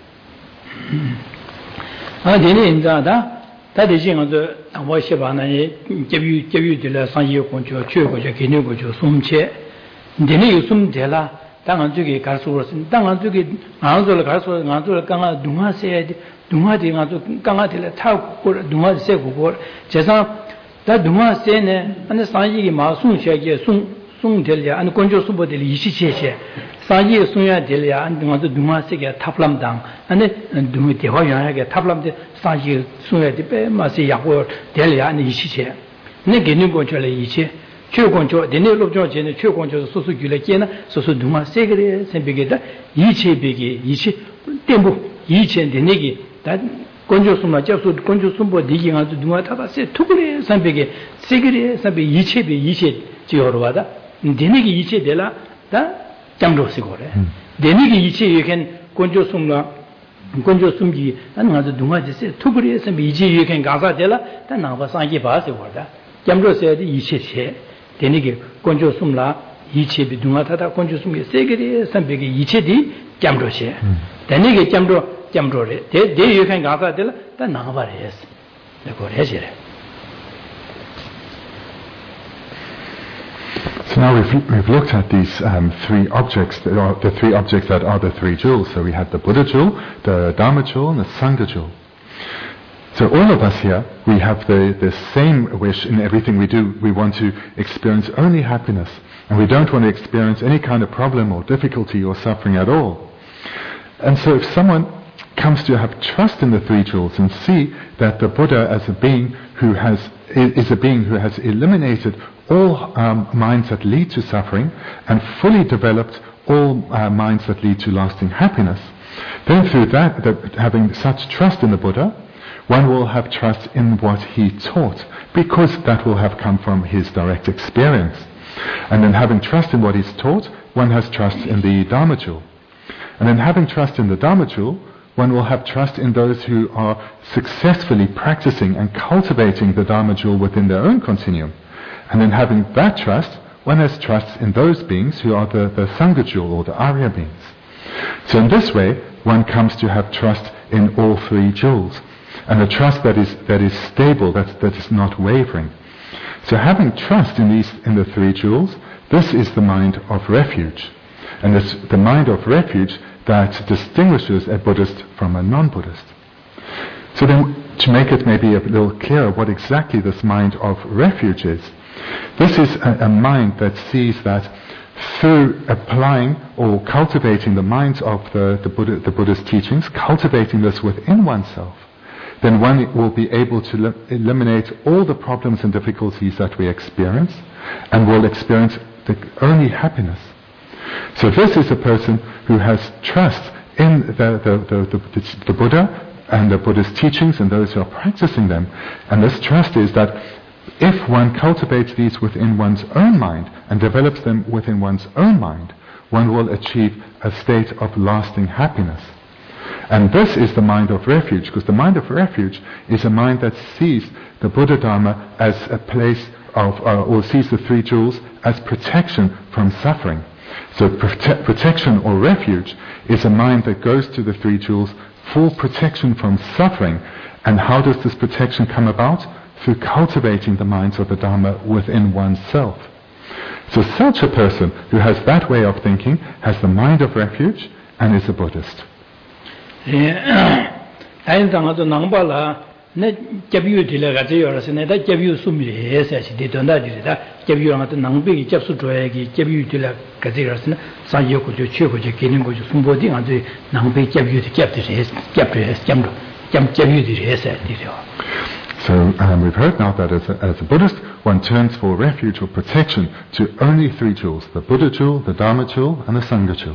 당한 쪽에 가서는 당한 쪽에 안으로 가서 안으로 강아 동화세 동화디 가서 강아들 타고 동화세 고고 제가 다 동화세네 안에 상이기 마순셔게 송송들이야 안 건조 수보들 이시체체 상이 송야 될이야 안 동화도 동화세게 탑람당 안에 동화 대화연하게 탑람데 상이 송야디 빼 마세 약고 될이야 안 이시체 네 개는 건조래 이체 최공조 내내 롭조제는 최공조 소수규래께나 소수 동화 세그레 선비게다 이체비기 이체 템부 이체 내내기 다 건조수마 접수 건조수보 니기가도 동화 타다세 투그레 선비게 세그레 선비 이체비 이체 지어로와다 내내기 이체 되라 다 장로시고래 내내기 이체 여겐 건조수마 건조숨기 안가도 동화제세 투그레 선비 이체 여겐 가사 되라 다 나바 상기 바세고다 장로세디 이체체 되니게 건조 숨라 이체비 동화타다 건조 숨게 세계리 선배게 이체디 잠로시 되니게 잠로래 대 요칸 가사들 다 나가버려스 그거 해지래. So now we've looked at these three objects, the three objects that are the three jewels. So we had the Buddha jewel, the Dharma jewel, and the Sangha jewel. So all of us here, we have the same wish in everything we do. We want to experience only happiness, and we don't want to experience any kind of problem or difficulty or suffering at all. And so if someone comes to have trust in the three jewels and see that the Buddha as a being who has eliminated all minds that lead to suffering and fully developed all minds that lead to lasting happiness, then through that having such trust in the Buddha, one will have trust in what he taught, because that will have come from his direct experience. And then having trust in what he's taught, one has trust in the Dharma jewel. And then having trust in the Dharma jewel, one will have trust in those who are successfully practicing and cultivating the Dharma jewel within their own continuum. And then having that trust, one has trust in those beings who are the Sangha jewel, or the Arya beings. So in this way, one comes to have trust in all three jewels. And a trust that is stable, that is not wavering. So having trust in the three jewels, this is the mind of refuge. And it's the mind of refuge that distinguishes a Buddhist from a non-Buddhist. So then, to make it maybe a little clearer what exactly this mind of refuge is, this is a mind that sees that through applying or cultivating the minds of the Buddha's teachings, cultivating this within oneself, then one will be able to eliminate all the problems and difficulties that we experience, and will experience only happiness. So this is a person who has trust in the Buddha and the Buddha's teachings and those who are practicing them. And this trust is that if one cultivates these within one's own mind and develops them within one's own mind, one will achieve a state of lasting happiness. And this is the mind of refuge, because the mind of refuge is a mind that sees the Buddha Dharma as a place of, or sees the three jewels as protection from suffering. So protection or refuge is a mind that goes to the three jewels for protection from suffering, And how does this protection come about? Through cultivating the minds of the Dharma within oneself. So such a person who has that way of thinking has the mind of refuge and is a Buddhist. So we've heard now that as a Buddhist, one turns for refuge or protection to only three jewels: the Buddha jewel, the Dharma jewel, and the Sangha jewel.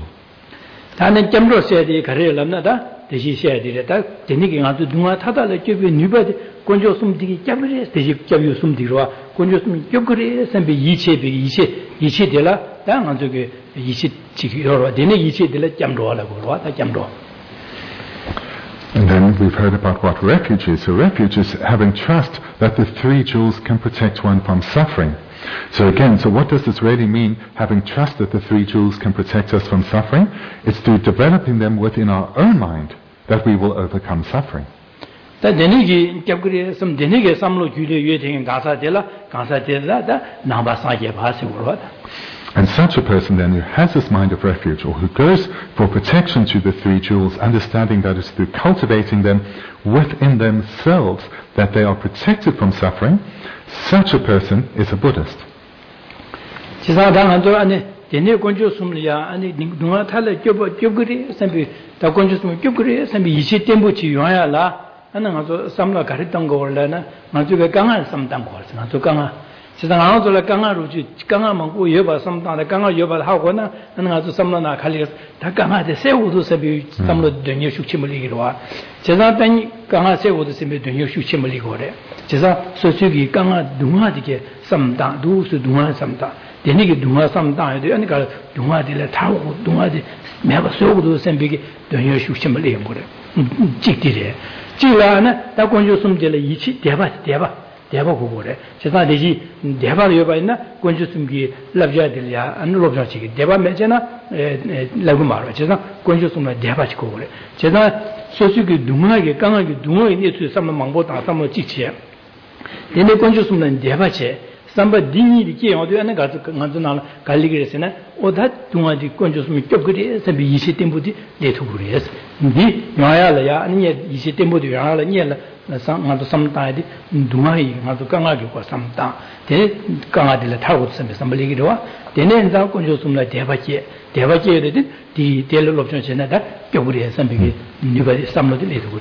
And then we've heard about what refuge is. So refuge is having trust that the three jewels can protect one from suffering. So again, so what does this really mean, having trust that the three jewels can protect us from suffering? It's through developing them within our own mind that we will overcome suffering. And such a person then who has this mind of refuge, or who goes for protection to the three jewels, understanding that it's through cultivating them within themselves that they are protected from suffering, such a person is a Buddhist. Deva Gugure. Chesa Deji, Deva Yobaina, Gonjusumgi, Labja Delia, and Lobjaki, Deva Mejana, Lagumara, Chesa, Gonjusuma, Deva Chikore. Chesa, Sosuki, Dumagi, Kanagi, Dumo into some Mambota, some Chichia. Then the Gonjusum and Devache, somebody dini the key or the Anagazana, Caligresena, or that Dumadi Gonjusum, Yoguri, and be Yisitimbuti, de Tugurias. Di, Noyala, and yet Yisitimbuti, and Yella. Sometimes Dumai, Mazukanga was some down. Then Kanga de Taut somebody do. Then ends out Conjusum like Devache. Devache did the tailor of Janata, Yoguri, somebody, somebody little.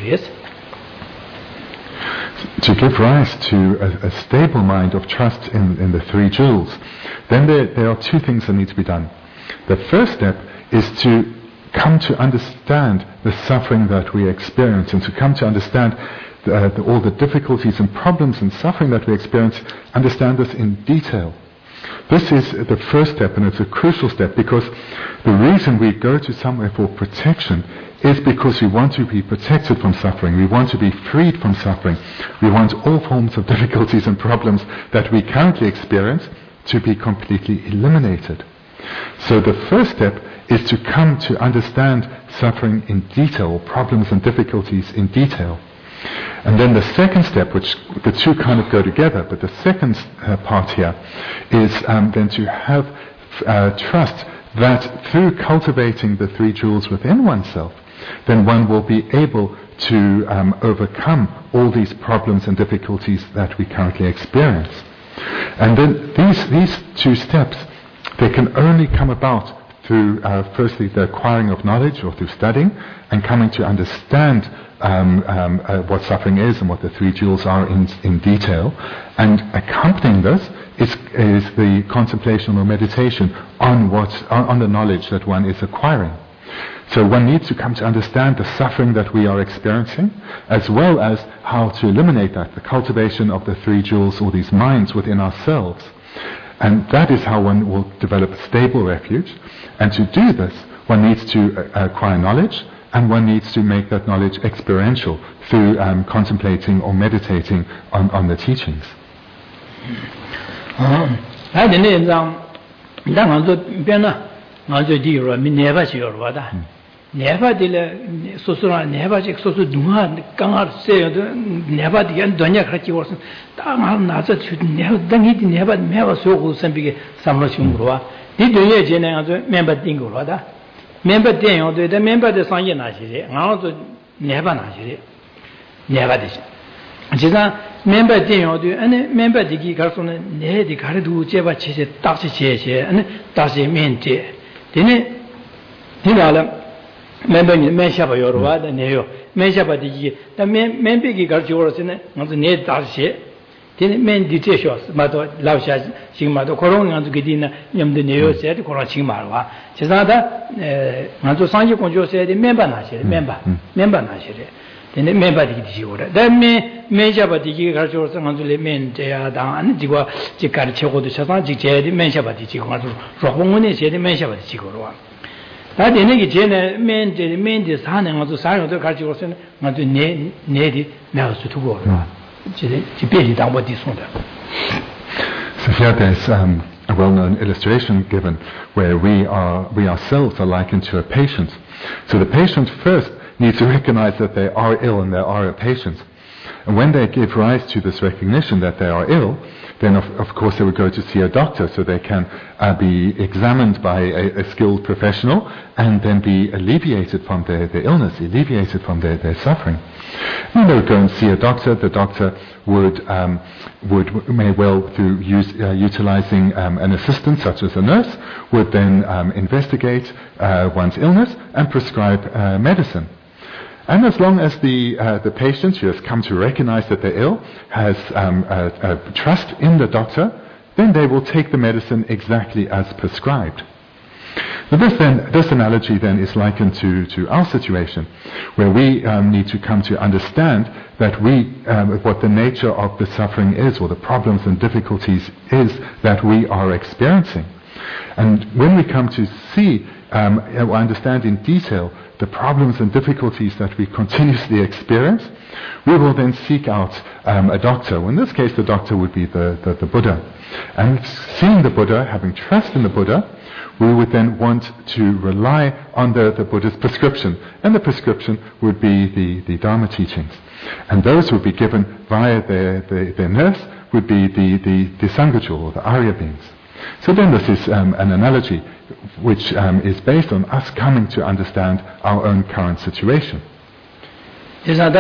To give rise to a stable mind of trust in the three jewels, then there are two things that need to be done. The first step is to come to understand the suffering that we experience, and to come to understand all the difficulties and problems and suffering that we experience, understand this in detail. This is the first step, and it's a crucial step, because the reason we go to somewhere for protection is because we want to be protected from suffering. We want to be freed from suffering. We want all forms of difficulties and problems that we currently experience to be completely eliminated. So the first step is to come to understand suffering in detail, problems and difficulties in detail. And then the second step, which the two kind of go together, but the second part here is then to have trust that through cultivating the three jewels within oneself, then one will be able to overcome all these problems and difficulties that we currently experience. And then these two steps, they can only come about through firstly the acquiring of knowledge, or through studying and coming to understand what suffering is and what the three jewels are in detail, and accompanying this is the contemplation or meditation on the knowledge that one is acquiring. So one needs to come to understand the suffering that we are experiencing, as well as how to eliminate that, the cultivation of the three jewels, or these minds within ourselves. And that is how one will develop a stable refuge. And to do this, one needs to acquire knowledge, and one needs to make that knowledge experiential through contemplating or meditating on the teachings. never did Susura never check so do not come say never the Donya Kraki was Nasa should never never so some big Samrashumrua. Did you hear member Dingo? Member Dingo, the member the Sanya Nashi, also never Nashi. Never this. Member Dingo, and member the Gigarson, the Cardu, Jeva Chase, Tassi Chase, and Tassi Mente. Dinala. Member Meshaba Yorwa, the Neo, Meshaba the member Gigarjos in the Ned Darcy, then men detachos, Mato, Lausha, Sigmato, Corona, and Gidina, Yam the Neo said, Corachimarwa. Cesada, Manto Sanjo Conjo said, member Nashi, member Nashi. Then the member Gigiora. Then Meshaba the Gigarjos and the men, they are down, and Digua, Chicarcho, the Satan, Gigi, Meshaba the Chico, Rohomone said, Meshaba the Chico. That in a general men the son and the sign of the culture not to need mouse to go. Depending on what this one. So here there's a well-known illustration given where we ourselves are likened to a patient. So the patient first needs to recognize that they are ill and they are a patient. And when they give rise to this recognition that they are ill, then of course they would go to see a doctor so they can be examined by a skilled professional and then be alleviated from their illness, alleviated from their suffering. And they would go and see a doctor. The doctor may well, through utilizing an assistant such as a nurse, would then investigate one's illness and prescribe medicine. And as long as the patient who has come to recognize that they're ill has trust in the doctor, then they will take the medicine exactly as prescribed. Now this analogy then is likened to our situation, where we need to come to understand that what the nature of the suffering is, or the problems and difficulties is that we are experiencing. And when we come to see or understand in detail the problems and difficulties that we continuously experience, we will then seek out a doctor. Well, in this case, the doctor would be the Buddha. And seeing the Buddha, having trust in the Buddha, we would then want to rely on the Buddha's prescription. And the prescription would be the Dharma teachings. And those would be given via their nurse, would be the Sanghajo, or the Arya beings. So then this is an analogy which is based on us coming to understand our own current situation. Member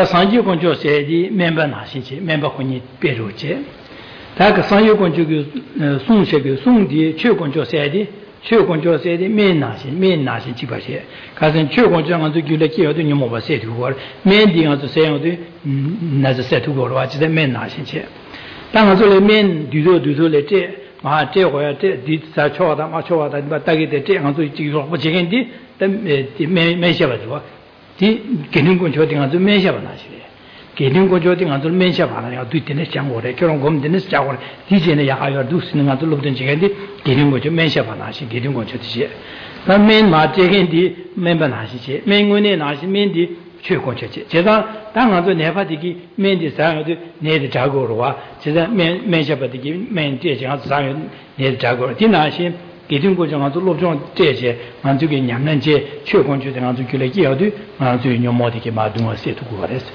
ma te ho te di sa cho da ma cho da ba ta ge te ang zu ji ro bu ji gen di de me xia ba zuo di ge ning gun cho ding ang zu me xia ba na xi ge ning gun cho ding ang zu me xia ba na ya du de ne xiang wo de ge rong gom de ne xia wo de di je ne ya ha yo du si ne ang zu lu den ji gen di ge ning gun cho me xia ba na xi ge ning gun cho di xie na me ma te gen di me ba na xi xie me ngun ne na xi me di 去过去，这个当然做哪怕这个面的上有的你的照顾的话，其实面下把这个面这些上有你的照顾，第哪些给中国这样做陆中这些，俺这个两人节去过去这样做去了以后的，俺就用毛的给马东啊写图过来是。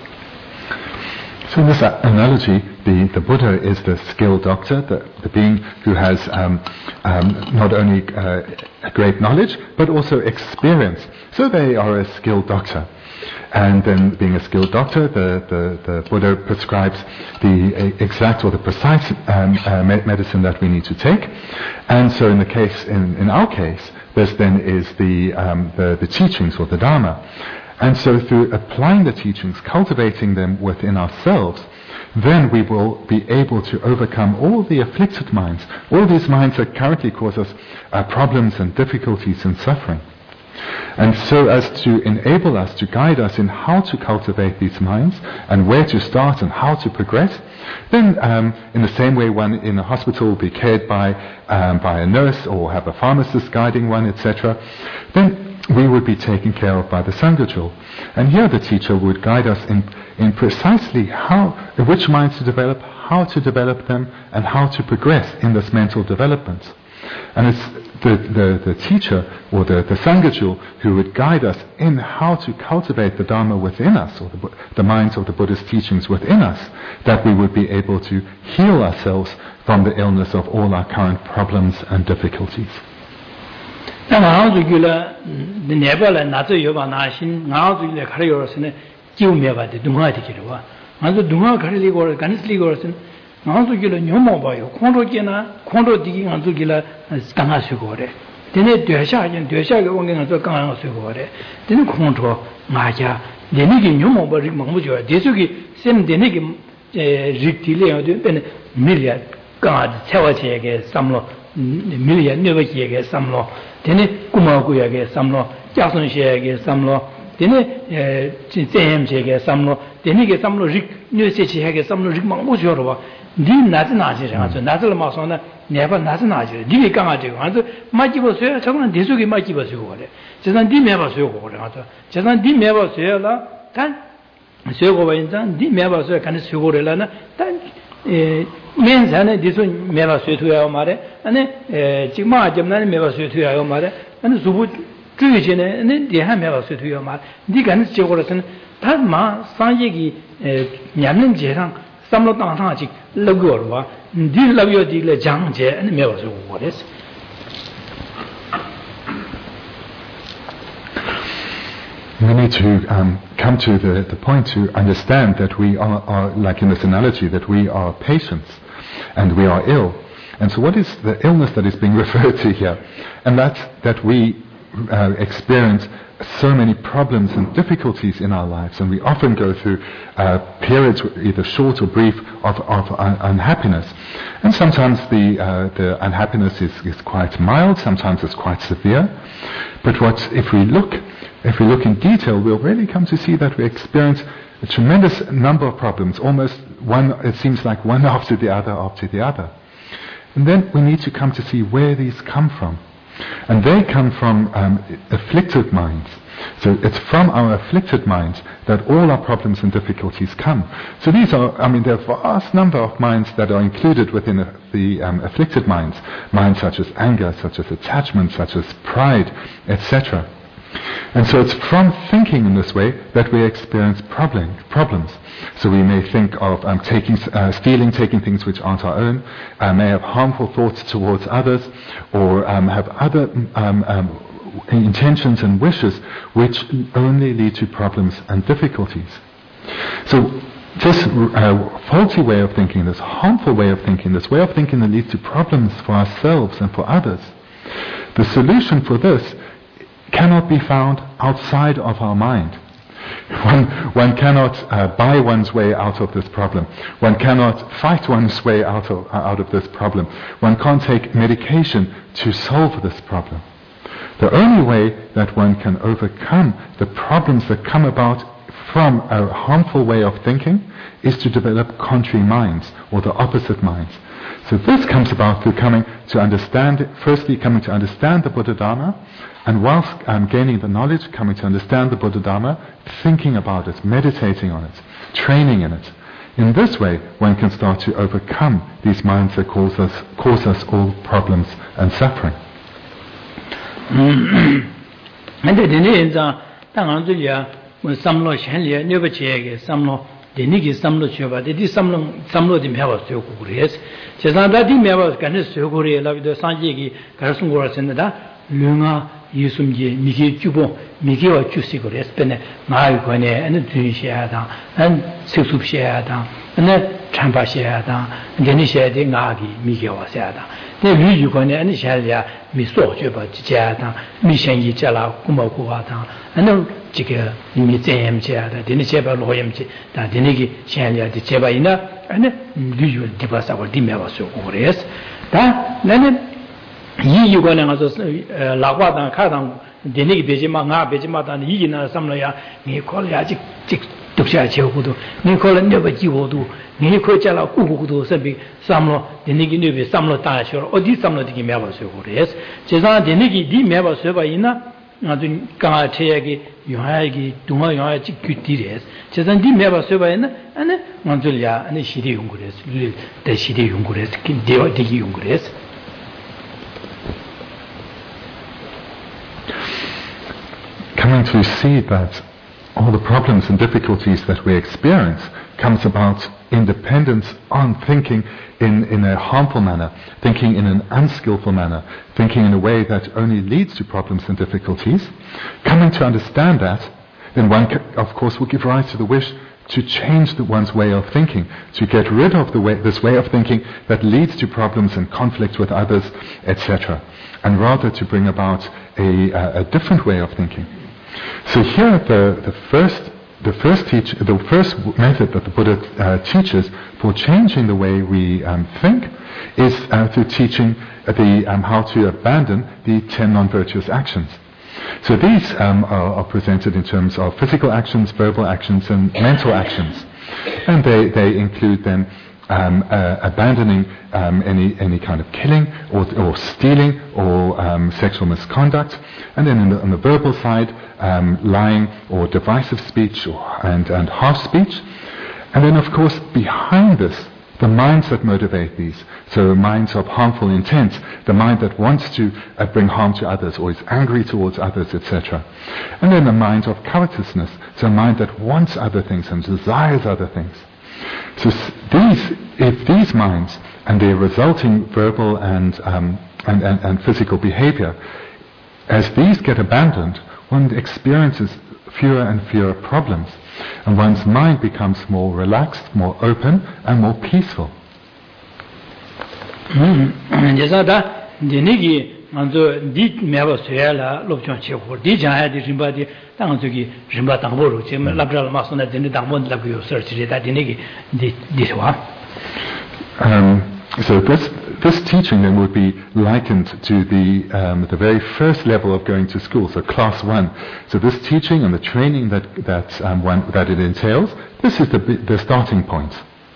So in this analogy, the Buddha is the skilled doctor, the being who has not only great knowledge, but also experience. So they are a skilled doctor. And then being a skilled doctor, the Buddha prescribes the exact or the precise medicine that we need to take. And so in our case, this then is the teachings or the Dharma. And so through applying the teachings, cultivating them within ourselves, then we will be able to overcome all the afflicted minds, all these minds that currently cause us problems and difficulties and suffering. And so as to enable us, to guide us in how to cultivate these minds and where to start and how to progress, then in the same way one in a hospital will be cared by a nurse or have a pharmacist guiding one, etc., then we would be taken care of by the Sanghajo. And here the teacher would guide us in precisely which minds to develop, how to develop them, and how to progress in this mental development. And it's the teacher or the Sanghachu who would guide us in how to cultivate the Dharma within us, or the minds of the Buddhist teachings within us, that we would be able to heal ourselves from the illness of all our current problems and difficulties. Dene dösha ge wonge ngazo kang so gore dene khonto ngaja dene ge nyomo ba rik mangmo jo desu ge sem dene ge rik ti le yo ben milya ka chewa che ge samlo milya nyoba che ge samlo dene kuma ku ya ge samlo jason she ge samlo dene jem che ge samlo dene ge samlo rik nyo se che ge samlo rik mangmo jo ro ba di na na je ga so na le ma so na never 나서 나죠. 니가 강아지고 아주 마지보세요. 저거는 대속이 마지보세요. 그래. 제가 니 매봐서요. 그래. 아주 제가 니 매봐서요라 단 세고 봐인자 니 매봐서요. 간에 세고래라나 단 맨산에 대소 매봐서요. 두야요 말에. 아니 지금 아점나는 매봐서요. 두야요 말에. 아니 수부 주의전에 네 대한 매봐서요. 두야요 말. 니가 세고래서는 다마 상얘기 냠는 제랑 삼로 땅상아직 러거와 디 러여 디래 장제 아니 매워서 그랬어. We need to come to the point to understand that we are, like in this analogy, that we are patients and we are ill. And so what is the illness that is being referred to here? And that's that we experience so many problems and difficulties in our lives, and we often go through periods, either short or brief, of unhappiness. And sometimes the unhappiness is quite mild, sometimes it's quite severe. But if we look in detail, we'll really come to see that we experience a tremendous number of problems, almost one, it seems like one after the other. And then we need to come to see where these come from. And they come from afflicted minds. So it's from our afflicted minds that all our problems and difficulties come. So these are, there are a vast number of minds that are included within the afflicted minds. Minds such as anger, such as attachment, such as pride, etc. And so it's from thinking in this way that we experience problems. So we may think of stealing, taking things which aren't our own, may have harmful thoughts towards others, or have other intentions and wishes which only lead to problems and difficulties. So this faulty way of thinking, this harmful way of thinking, this way of thinking that leads to problems for ourselves and for others, the solution for this cannot be found outside of our mind. One cannot buy one's way out of this problem. One cannot fight one's way out of this problem. One can't take medication to solve this problem. The only way that one can overcome the problems that come about from a harmful way of thinking is to develop contrary minds, or the opposite minds. So this comes about through coming to understand the Buddha Dharma, and whilst gaining the knowledge, coming to understand the Buddha Dharma, thinking about it, meditating on it, training in it. In this way, one can start to overcome these minds that cause us all problems and suffering. Denigi samlo choba de di samlo di mewa syo ku res chesan da di mewa kan syo ku re la de sanje gi gar sung go sen da lunga yusum ji mi gi jubo mi gi wa chu si go res pene ma yu ko ne an du shi ya da an su su shi ya da an chan ba shi ya da de ni shi de nga gi mi gi wa ya da de lu yu ko ne an shi ya mi so ju ba ji ja da mi shen yi ja la ku ma ku wa da an 지게 이미 잼제야다 되는 제발 로염지 다 되는게 시행해야지 제발이나 아니 리유 디바사고 디메와서 그래서 다 나는 이 유관에 가서 라과당 카당 되는게 되지마 나 되지마다 이기나 삼로야 니 콜야지 직 독샤 제고도 니 콜은 내가 지고도 니 콜자라 꾸고도 선비 삼로 되는게 네비 삼로 따셔 어디 삼로 되게 메와서 그래서 제가 되는게 디 메와서 봐이나 아주 강아체에게 용하기 동화 용하지 규티레스 제단 디메바 서바에나 아니 먼저야 아니 시리 용구레스 대 시리 용구레스 kin dewa digi 용구레스 coming to see that all the problems and difficulties that we experience comes about in dependence on thinking in a harmful manner, thinking in an unskillful manner, thinking in a way that only leads to problems and difficulties. Coming to understand that, then one, of course, will give rise to the wish to change one's way of thinking, to get rid of this way of thinking that leads to problems and conflict with others, etc., and rather to bring about a different way of thinking. So here, the first method that the Buddha teaches for changing the way we think is through teaching how to abandon the 10 non-virtuous actions. So these are presented in terms of physical actions, verbal actions, and mental actions, and they include then abandoning any kind of killing or stealing or sexual misconduct, and then on the verbal side, lying or divisive speech and harsh speech, and then of course behind this, the minds that motivate these, so minds of harmful intent, the mind that wants to bring harm to others or is angry towards others, etc. And then the mind of covetousness, so a mind that wants other things and desires other things. So if these minds and their resulting verbal and physical behavior, as these get abandoned, one experiences fewer and fewer problems, and one's mind becomes more relaxed, more open, and more peaceful. So this teaching then would be likened to the very first level of going to school, so class 1. So this teaching and the training that it entails, this is the starting point.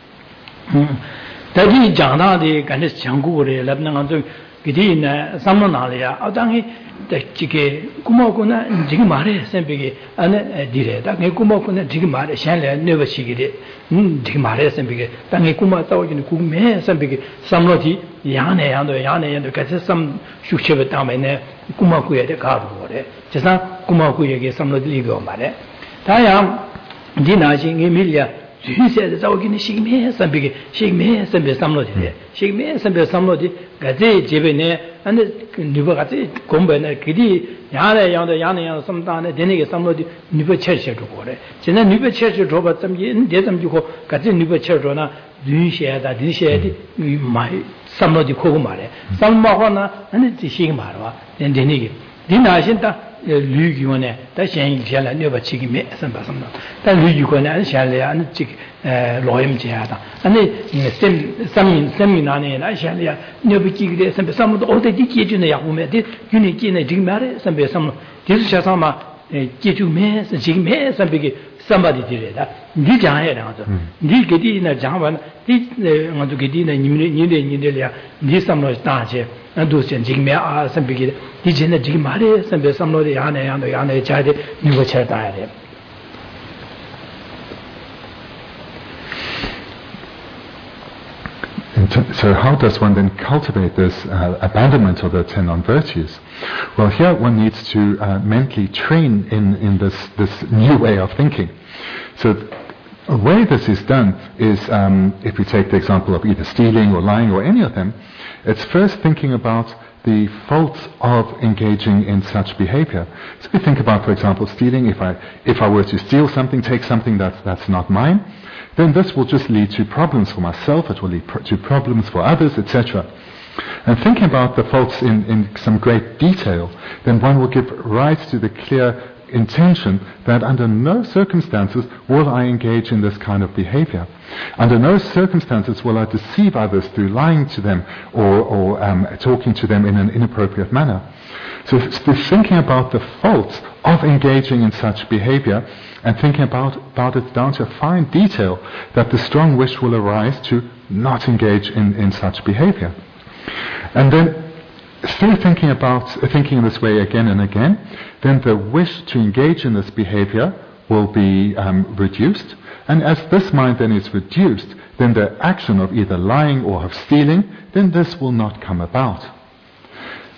He said, Shigme, Sambe Samlodi, Shigme, Sambe Samlodi, Gaze, Jibene, and Nubagati, Gombena, Kidi, Yana, sometime, Denig Samlodi, Nuba Church to Gore. Then Nuba Church to Robert some Desam Yuko, Gazin Nuba Churchona, Dunisha, that Disha, my Samlodi Kogumare, some Mahona, and it's Shigmara, then Denig. Dinashinta. Lugone, that Shang Shall never chicken me, some person. That Lugone and Shall and chick Loyam Chiata. And then some seminar, I shall never chick some of the old education they are did, unique in a jig marry, some this Shasama, Jitu mess and chick mess and big somebody did that. Did I answer? Did get in a Javan, did want to get in a Nidelia, this some noise dance. And do some jigmea, some big, each in a jigmare, some be some of the Yana and the Yana child, you were died. So how does one then cultivate this abandonment of the 10 non-virtues? Well, here one needs to mentally train in this new way of thinking. So the way this is done is, if we take the example of either stealing or lying or any of them, it's first thinking about the faults of engaging in such behavior. So we think about, for example, stealing. If I were to steal something, take something that's not mine, then this will just lead to problems for myself, it will lead to problems for others, etc. And thinking about the faults in some great detail, then one will give rise to the clear intention that under no circumstances will I engage in this kind of behavior. Under no circumstances will I deceive others through lying to them or talking to them in an inappropriate manner. So it's thinking about the faults of engaging in such behavior and thinking about it down to a fine detail that the strong wish will arise to not engage in such behavior. And then through thinking in this way again and again, then the wish to engage in this behavior will be reduced, and as this mind then is reduced, then the action of either lying or of stealing, then this will not come about.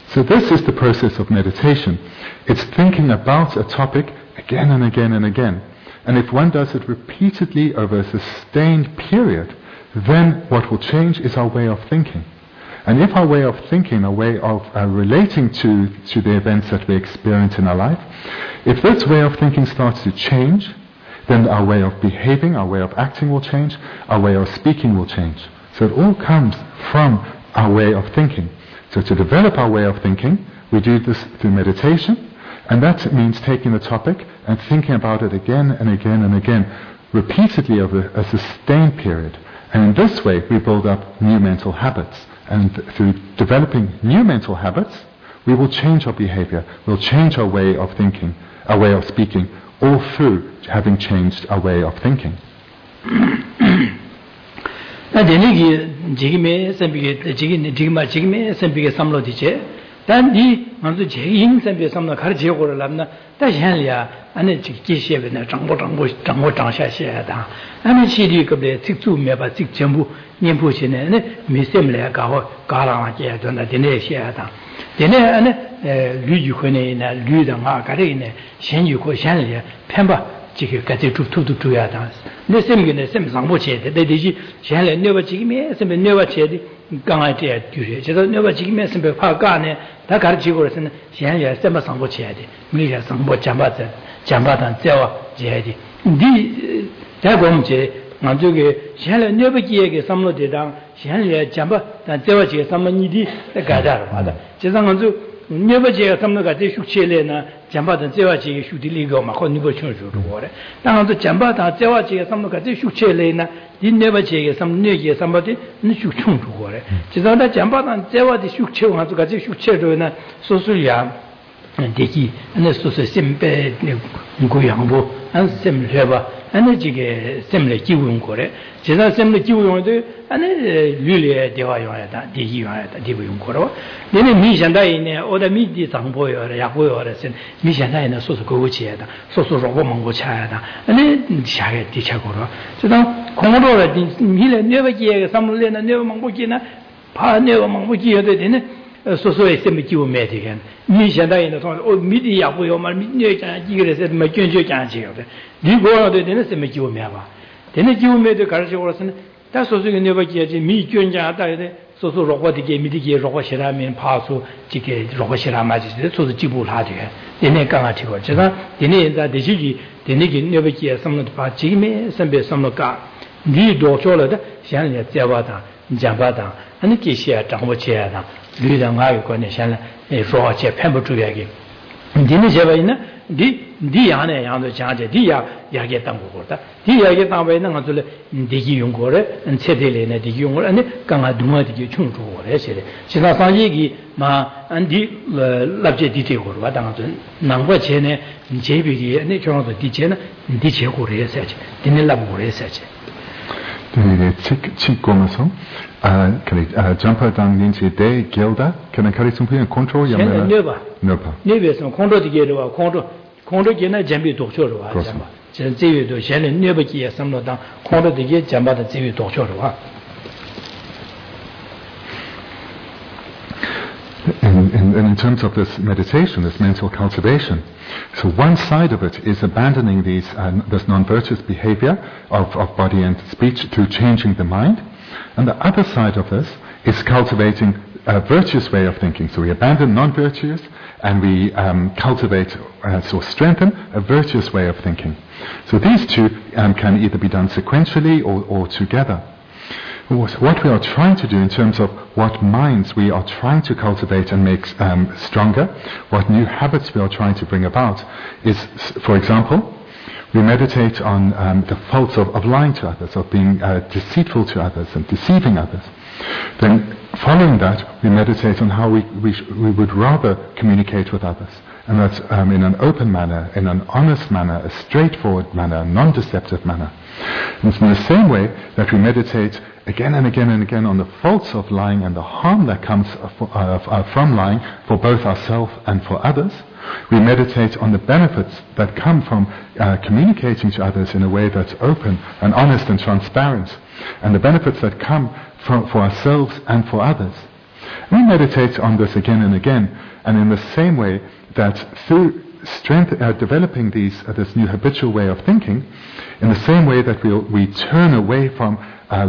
So this is the process of meditation. It's thinking about a topic again and again and again. And if one does it repeatedly over a sustained period, then what will change is our way of thinking. And if our way of thinking, our way of relating to the events that we experience in our life, if this way of thinking starts to change, then our way of behaving, our way of acting will change, our way of speaking will change. So it all comes from our way of thinking. So to develop our way of thinking, we do this through meditation, and that means taking a topic and thinking about it again and again and again, repeatedly over a sustained period. And in this way, we build up new mental habits. And through developing new mental habits, we will change our behavior, we'll change our way of thinking, our way of speaking, all through having changed our way of thinking. Dan di manzu je yin san be samna khar je gor lam na da shan ya ane ji ji xie be na zhang bo zhang xia xie da ane chi li ge de ci zu me ba ci chen bu nian bu xin ne me sem le ga ho ga la jie de na de ne xie da de ne ane lu ju hui ne na lu da ma ga de ne xian yu ko xian le pen ba ji ge ga zhe tu tu ya da ne sem ge ne sem zhang bo xie de de ji xian le ne ba ji me sem be ne ba xie de 강아 때 뒤에 제가 내가 지금 했으면 파가네 다 가르치고서는 현재 쌤마 상고 쳐야 돼. 미래 상고 잠바단 째와 해야 돼. 니 대범제 만족에 현재 내버기에게 삼로대당 현재 잠바단 째와 제 삼만이디 가자로 받아. 제상은주 내버지에 삼로가 대 숙체래나 잠바단 째와 제 슈딜리고 막 혼니고 쳐주고 그래. 당한도 잠바단 째와 제 삼로가 대 숙체래나 이 내버지에 삼내게 삼바디 니 숙충주 그래. 제가 잠바단 째와디 숙체와 가지고 같이 숙체로나 소수야 대기 ane 소소 셈배 고양보 안 셈해봐 ane 지게 셈래 기운 거래 제가 셈래 기운도 ane 류리에 대화 용하다 대기 용하다 대부 거로 내는 미션다이네 오다 미디 장보여 야보여라선 미션다이네 소소 고치야다 소소 로고 먹고 차야다 ane 샤게 디차고로 제가 공로를 미래 내버기에 삼을래나 내버 먹고기나 파 내버 먹고기여도 되네 소소의 셈이 기우매 되겠네. 미 현대인의 통 미디 야부요 말 미디에 장 이거에서 뭐 견조 장지요. 리고도 되는 셈이 기우매 봐. 되는 기우매도 가르쳐고서는 다 소소의 내버기야지 미 견자다에 소소 로고디게 미디게 로고시라면 파수 지게 로고시라마지 소소 지불 하되. 되네 강아치고 제가 되네 다 대시기 되네게 내버기에 섬는 봐 지금에 선배 섬는가 니 도초라다 현재 제와다 장바다 아니 계시야 장보치야다 류당하고 거네 샬라 로제 펜부주야기 니네 제바이나 디 안에 양도 장제 디야 야게 땅고고다 디 야게 땅바이나 가줄 디기 용고래 체데레네 디기 용고 아니 강아 두마디게 충주고래 세레 지나 상이기 마 안디 랍제 디테고로 와당도 남과 제네 제비기 네 저도 디제나 디제고래 세지 디네 랍고래 세지 치고면서 점퍼당 닌지 대 길다 그는 카리 숨피는 컨트롤 야메라 네바 네베서 컨트롤디게로 컨트롤기나 잠비 독초로 와 잠바 제위도 현에 네버기에 삼로당 컨트롤디게 잠바다 제위 독초로 와 in terms of this meditation, this mental cultivation, so one side of it is abandoning this non-virtuous behavior of body and speech through changing the mind, and the other side of this is cultivating a virtuous way of thinking. So we abandon non-virtuous and we cultivate or strengthen a virtuous way of thinking. So these two can either be done sequentially or together. What we are trying to do in terms of what minds we are trying to cultivate and make stronger, what new habits we are trying to bring about, is, for example, we meditate on the faults of lying to others, of being deceitful to others and deceiving others. Then, following that, we meditate on how we would rather communicate with others. And that's in an open manner, in an honest manner, a straightforward manner, a non-deceptive manner. And it's in the same way that we meditate again and again and again on the faults of lying and the harm that comes from lying for both ourselves and for others. We meditate on the benefits that come from communicating to others in a way that's open and honest and transparent, and the benefits that come for ourselves and for others. We meditate on this again and again, and in the same way that through developing this new habitual way of thinking, in the same way that we turn away from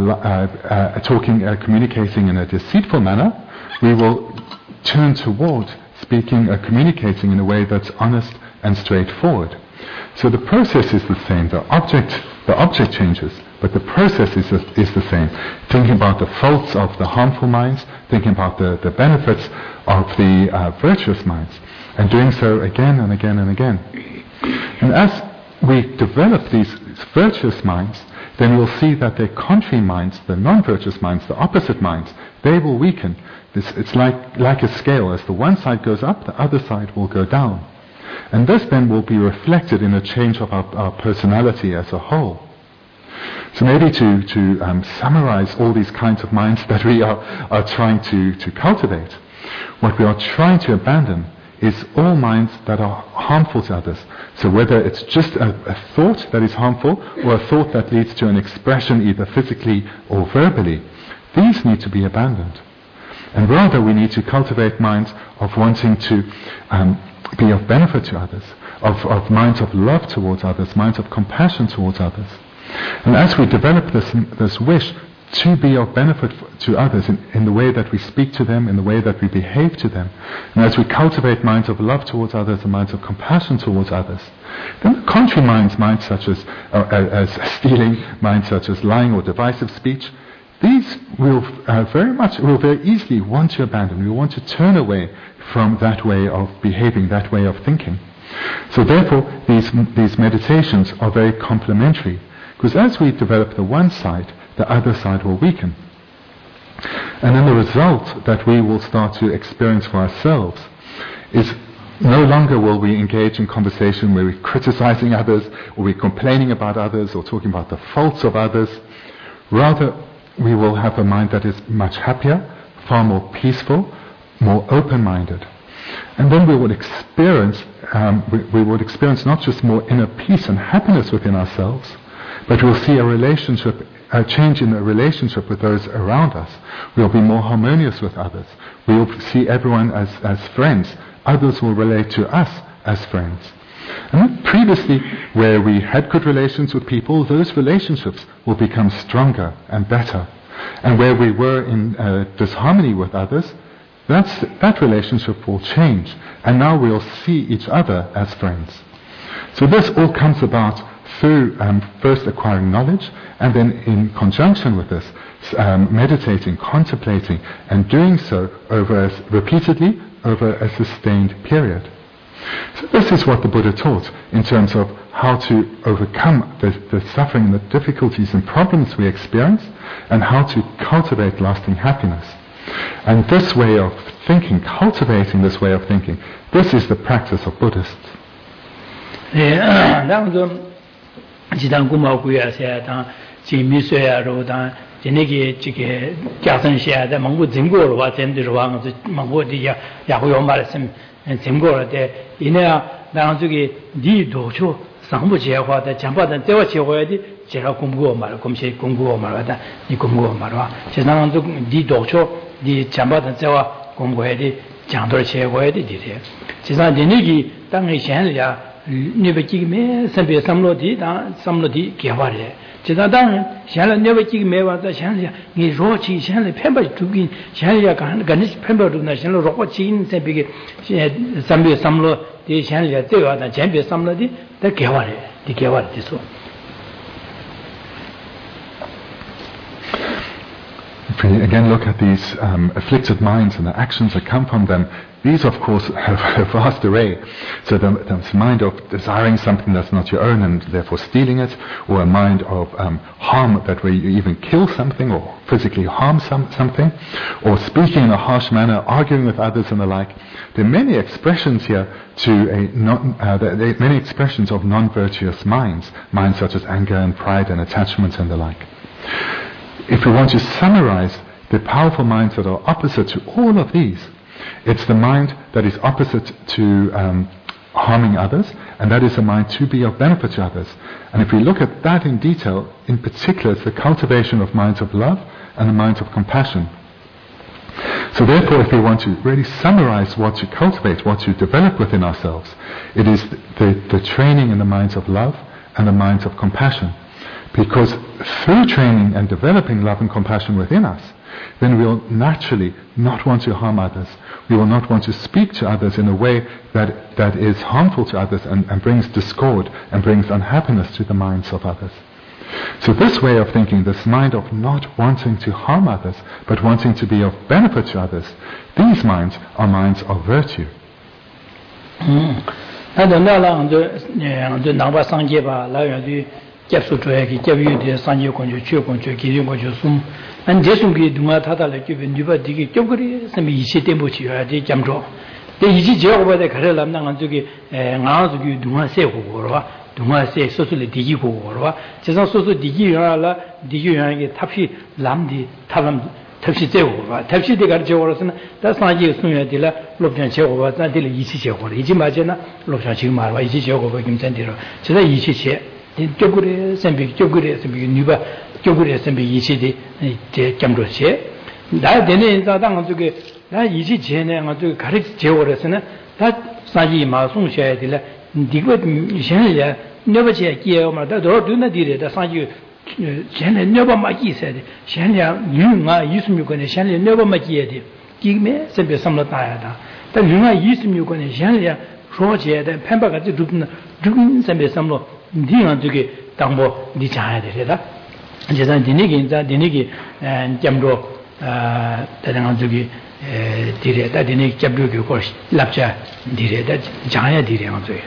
communicating in a deceitful manner, we will turn toward speaking, communicating in a way that's honest and straightforward. So the process is the same. The object changes, but the process is the same. Thinking about the faults of the harmful minds, thinking about the benefits of the virtuous minds, and doing so again and again and again. And as we develop these virtuous minds, then we'll see that their contrary minds, the non-virtuous minds, the opposite minds, they will weaken. It's like a scale. As the one side goes up, the other side will go down. And this then will be reflected in a change of our personality as a whole. So maybe to summarize all these kinds of minds that we are trying to cultivate, what we are trying to abandon is all minds that are harmful to others. So whether it's just a thought that is harmful, or a thought that leads to an expression either physically or verbally, these need to be abandoned. And rather we need to cultivate minds of wanting to be of benefit to others, of minds of love towards others, minds of compassion towards others. And as we develop this wish to be of benefit to others in the way that we speak to them, in the way that we behave to them, and as we cultivate minds of love towards others and minds of compassion towards others, then the contrary minds such as stealing, minds such as lying or divisive speech, these will very easily want to abandon. We want to turn away from that way of behaving, that way of thinking. So therefore, these meditations are very complementary, because as we develop the one side, the other side will weaken. And then the result that we will start to experience for ourselves is no longer will we engage in conversation where we're criticizing others, or we're complaining about others, or talking about the faults of others. Rather, we will have a mind that is much happier, far more peaceful, more open-minded. And then we would experience not just more inner peace and happiness within ourselves, but we'll see a change in the relationship with those around us. We'll be more harmonious with others. We'll see everyone as friends. Others will relate to us as friends. And previously, where we had good relations with people, those relationships will become stronger and better. And where we were in disharmony with others, that relationship will change. And now we'll see each other as friends. So this all comes about through first acquiring knowledge, and then in conjunction with this, meditating, contemplating, and doing so repeatedly over a sustained period. So this is what the Buddha taught in terms of how to overcome the suffering and the difficulties and problems we experience, and how to cultivate lasting happiness. And this way of thinking, cultivating this way of thinking, this is the practice of Buddhists. If we again look at these afflicted minds and the actions that come from them, these of course have a vast array. So there's a mind of desiring something that's not your own and therefore stealing it, or a mind of harm, that where you even kill something or physically harm something, or speaking in a harsh manner, arguing with others and the like. There are many expressions here there are many expressions of non-virtuous minds such as anger and pride and attachment and the like. If we want to summarize the powerful minds that are opposite to all of these, it's the mind that is opposite to harming others, and that is a mind to be of benefit to others. And if we look at that in detail, in particular, it's the cultivation of minds of love and the minds of compassion. So therefore, if we want to really summarize what to cultivate, what to develop within ourselves, it is the training in the minds of love and the minds of compassion. Because through training and developing love and compassion within us, then we will naturally not want to harm others. We will not want to speak to others in a way that is harmful to others and brings discord and brings unhappiness to the minds of others. So this way of thinking, this mind of not wanting to harm others, but wanting to be of benefit to others, these minds are minds of virtue. dunga se sosu le digi ko warwa chesa sosu digi yala digi yange tapshi lamdi tabam tapshi ze warwa tapshi de gar je warasna da saji sunya dila lobjan che warwa da dile yichi che warwa yichi majena lobjan chi marwa yichi che warwa kim sendiro chesa yichi che jogure sembi nyuba jogure sembi yichi de jamro che da dene za dang 저게 나 yichi che ne nga 저게 가르 je warasna da saji ma sung che dila digo shenle nyoba che kiyo ma da do duna dire da sanju shenle nyoba ma ki se de shenle yunga yismu ko ne shenle nyoba ma ki de kime sembe samla ta ya da yunga yismu ko ne shenle ro che de pemba ga du dun sembe samlo dinga 저게 당보 ni cha ya de da je san dinigi za dinigi jamro da nga 저게 dire da dinigi jabru ko lapcha dire da jaya dire ma zo.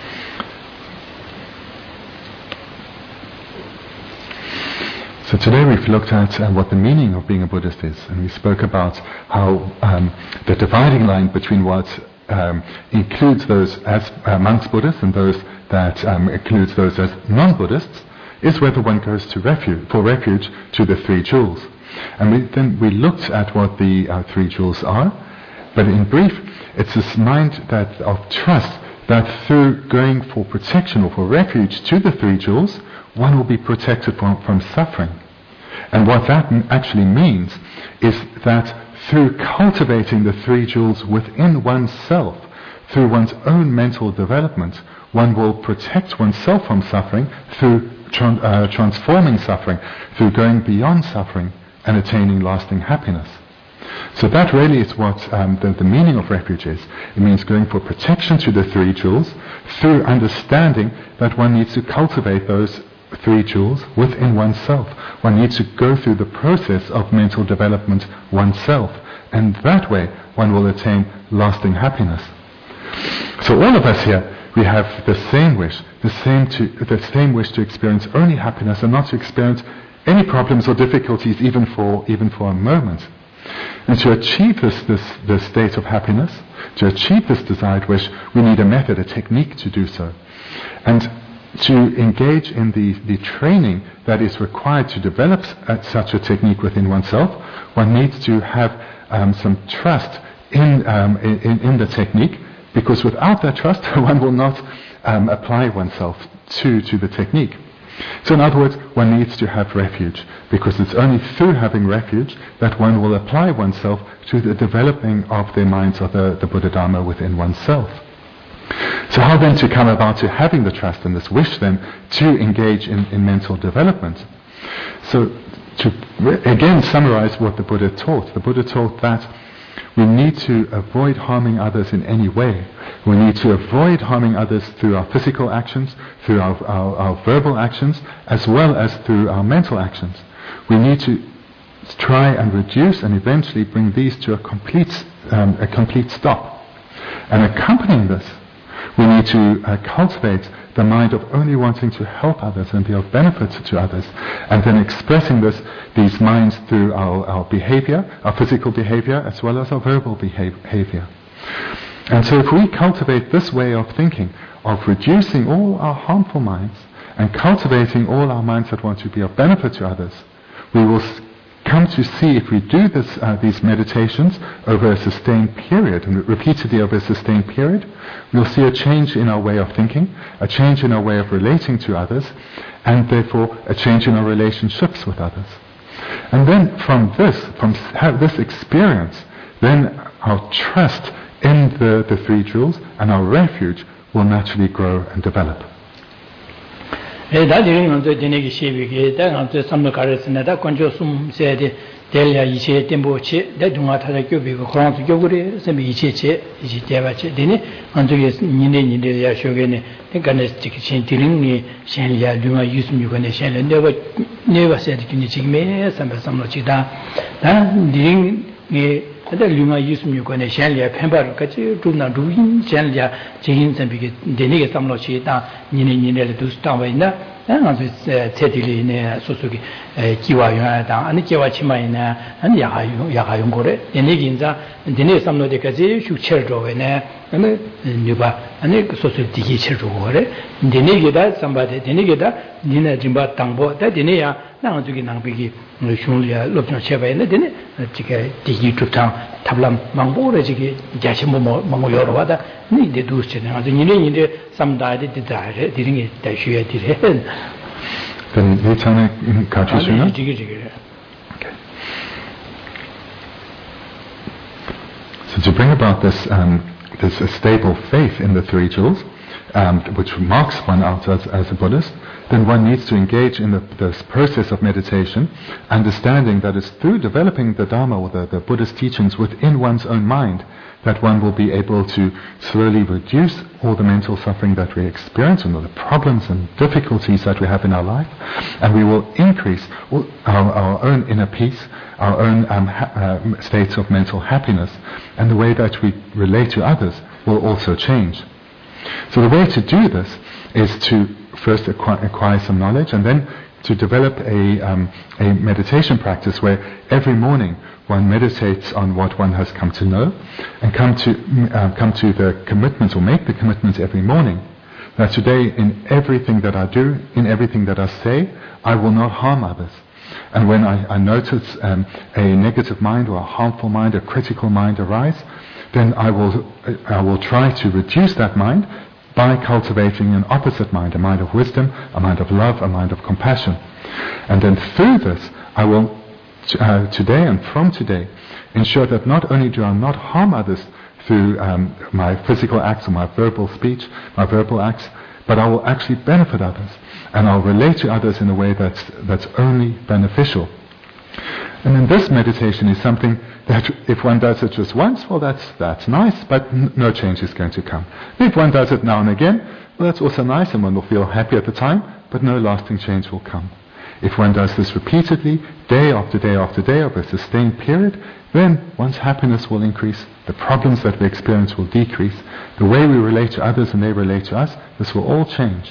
So today we've looked at what the meaning of being a Buddhist is, and we spoke about how the dividing line between what includes those as monks Buddhists and those that includes those as non-Buddhists is whether one goes to refuge to the three jewels. And then we looked at what the three jewels are, but in brief, it's this mind of trust that through going for protection or for refuge to the three jewels, one will be protected from suffering. And what that actually means is that through cultivating the three jewels within oneself, through one's own mental development, one will protect oneself from suffering through transforming suffering, through going beyond suffering and attaining lasting happiness. So that really is what the meaning of refuge is. It means going for protection to the three jewels through understanding that one needs to cultivate those three jewels within oneself. One needs to go through the process of mental development oneself, and that way one will attain lasting happiness. So all of us here, we have the same wish, the same wish to experience only happiness and not to experience any problems or difficulties even for a moment. And to achieve this state of happiness, to achieve this desired wish, we need a method, a technique to do so. And to engage in the training that is required to develop such a technique within oneself, one needs to have some trust in the technique, because without that trust, one will not apply oneself to the technique. So in other words, one needs to have refuge, because it's only through having refuge that one will apply oneself to the developing of the minds of the Buddha Dharma within oneself. So how then to come about to having the trust and this wish then to engage in mental development? So to again summarize what the Buddha taught that we need to avoid harming others in any way. We need to avoid harming others through our physical actions, through our verbal actions, as well as through our mental actions. We need to try and reduce and eventually bring these to a complete stop. And accompanying this, we need to cultivate the mind of only wanting to help others and be of benefit to others, and then expressing these minds through our behavior, our physical behavior, as well as our verbal behavior. And so if we cultivate this way of thinking, of reducing all our harmful minds and cultivating all our minds that want to be of benefit to others, we will come to see, if we do these meditations over a sustained period, and repeatedly over a sustained period, we'll see a change in our way of thinking, a change in our way of relating to others, and therefore a change in our relationships with others. And then from this experience, then our trust in the three jewels and our refuge will naturally grow and develop. Delia ice tempo che da dunga tha kyo bi ko khran kyo gure se mi ice che ice deba che dine anzo ye ni de ya shoge ne te gane tik chin tiring ni shen ya dunga yusum yu gane shen le ne se de ni chigme samlo chi da diring ni da lunga yusum yu gane shen ya pemba ka chi du na du yin shen ya jin sam bi ge de ni ge samlo chi da ni le du sta wa na anzo tsetili ne sosugi kiwa yuan da ani kiwa chima ina ani ya ga gore ene ginza dine samno de kaje shu cherdo we ne ani nyuba ani sosu digi cherdo gore dine ge da sambade dine ge da dine jimba tangbo da dine ya na anzo gi nang bi shun ya lobno cheba ine dine chike digi tutang tablam mangbo re ji jachi mo mango yoro wada ni de dus che ne anzo ni de samda de da re diringe da shue dire. Then Nitana Kachishuna? Okay. So to bring about this stable faith in the three jewels, which marks one out as a Buddhist, then one needs to engage in this process of meditation, understanding that it's through developing the Dharma or the Buddhist teachings within one's own mind that one will be able to slowly reduce all the mental suffering that we experience and all the problems and difficulties that we have in our life, and we will increase our own inner peace, our own states of mental happiness, and the way that we relate to others will also change. So the way to do this is to first acquire some knowledge, and then to develop a meditation practice where every morning one meditates on what one has come to know, and come to the commitment, or make the commitment every morning, that today in everything that I do, in everything that I say, I will not harm others. And when I notice a negative mind or a harmful mind, a critical mind arise, then I will try to reduce that mind by cultivating an opposite mind, a mind of wisdom, a mind of love, a mind of compassion. And then through this, I will today and from today ensure that not only do I not harm others through my physical acts or my verbal speech, my verbal acts, but I will actually benefit others, and I'll relate to others in a way that's only beneficial. And then this meditation is something that if one does it just once, well, that's nice, but no change is going to come. If one does it now and again, well, that's also nice, and one will feel happy at the time, but no lasting change will come. If one does this repeatedly, day after day after day, over a sustained period, then one's happiness will increase, the problems that we experience will decrease, the way we relate to others and they relate to us, this will all change.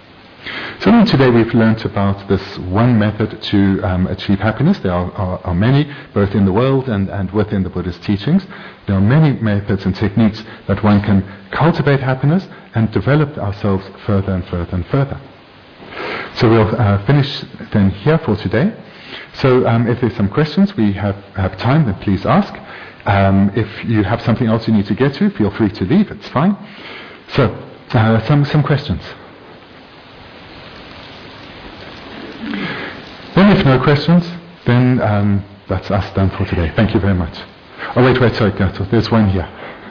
So then today we've learnt about this one method to achieve happiness. There are many, both in the world and within the Buddhist teachings. There are many methods and techniques that one can cultivate happiness and develop ourselves further and further and further. So we'll finish then here for today. So if there's some questions, we have time, then please ask. If you have something else you need to get to, feel free to leave, it's fine. So, some questions. Then if no questions, then that's us done for today. Thank you very much. Oh wait, sorry, Gato, there's one here.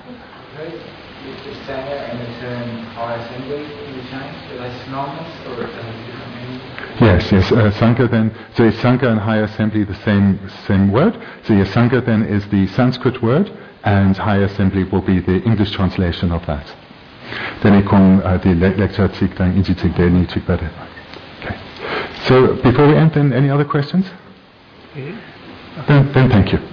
Yes, Sangha then, so is Sangha and Higher Assembly the same word? So yes, Sangha then is the Sanskrit word, and Higher Assembly will be the English translation of that. Then ik kom die lecture zich dan in zich delen, niet zich beter. Okay. So before we end, then any other questions? Then thank you.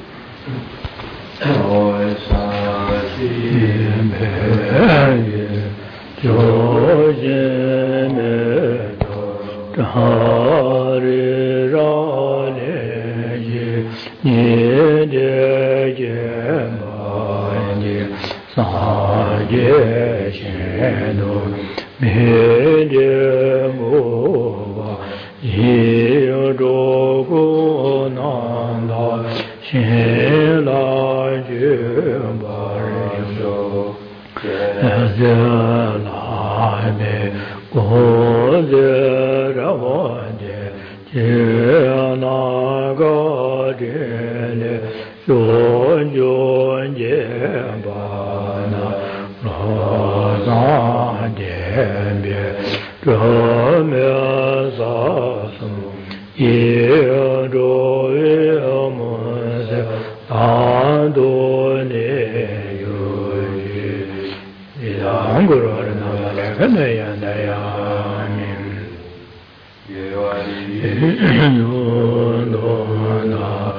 Hare Rale Ye De Je Ma Ye Sa Ye Sheno Me De Mo Ye Do Go Nanda Shen La Je Ba Re So Je La Me Go De Ra De Je Na Go Jun Jun Je Ba Na Lo Zang Jian Bie Zhe Me Sa Sung Yi Zhu Yi Mun Se Dan Du Ni Yu Yi Yang Gu Ro Ren Na Le Ken Ne Yan Da Ya Min Yun Do Na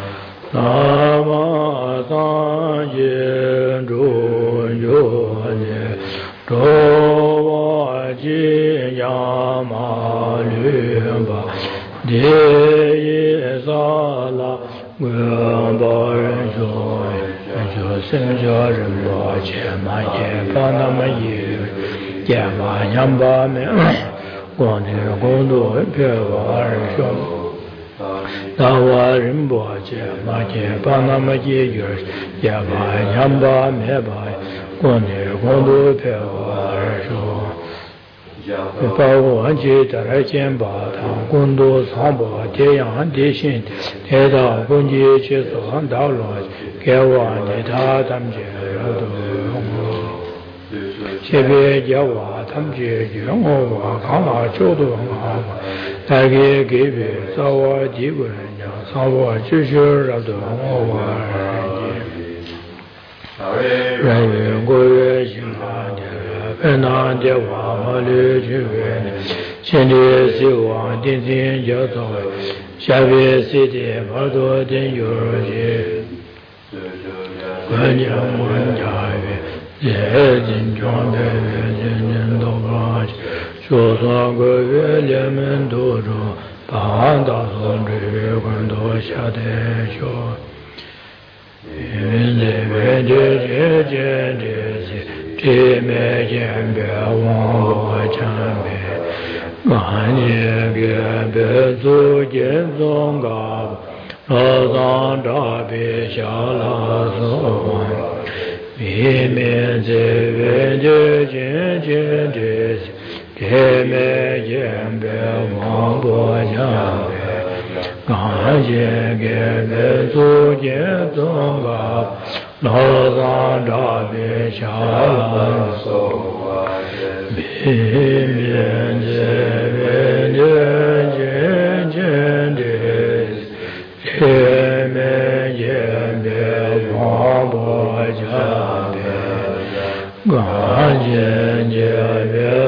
Nama San Yin Zhu Yu Ni Zhou Wa Jin Ya Ma Lü Ba Die Yi Sa La Wen Ba Ren Shu Ren Shu Sen Jia Ren Ba Jie Ma Ye Ba Na Ma Yi Jie Ma Yan Ba Me Guang Ti Gong Du Pie Ba Ren Shu Dawa Rinpo Che Ma Che Pa Na Ma Che Yur Ya Ba Nyam Ba Me Ba Guan Ni Gong Du Pe Wa Shu Pa Wan Che Tara Chen Ba Tang Gong Du Sang Ba Te Yang Te Shin Te Da Gong Che Che San Da Lo Ke Wa Ni Ta Tam Che Ra Du Che Be Jia Wa Tam Che Yun Ho Wa Kang La Chou Du Hong Ha Wa Tai Ge Ge Be Sa Wa Ji Gu Ren Ja Sa Wa Chi Shu Ra Du Hong Ho Wa Ren Yun Gu Yue Xin Fan De Pen Na De Wa Ma Lu Chi Yue Chen De Si Wang Din Xin Jia Sa Xia Be Si De Ma Du Din Yu Ji Guan Jiang Wen Jia Yue Ye Jin Zhuang Be Yue Jin Jin Do Ba Shu Suan Gu Yue Lian Men Du Zhu Ban Da Sun Zhi Guan Du Xia De Xiu Yun De Wen Zhi Jie Jian De Si Zhi Me Jian Be Wang Bo Chan Be Gan Jie Ge Be Zu Jin Zong Ga Lo Zang Zha Be Xia La Su Wan Mi Men Zi Wen Zhi Jin Jin De Si Zhi Me Jian Be Wang Bo Chan Be Gan Jie Ge Be Zu Jin Zong Ga Lo Zang Zha Be Xia La Su Mi Men Zi Wen Zhi Jin Jin De Si Zhi Me Jian Be Wang Bo Chan Be Gan Jie Jie Be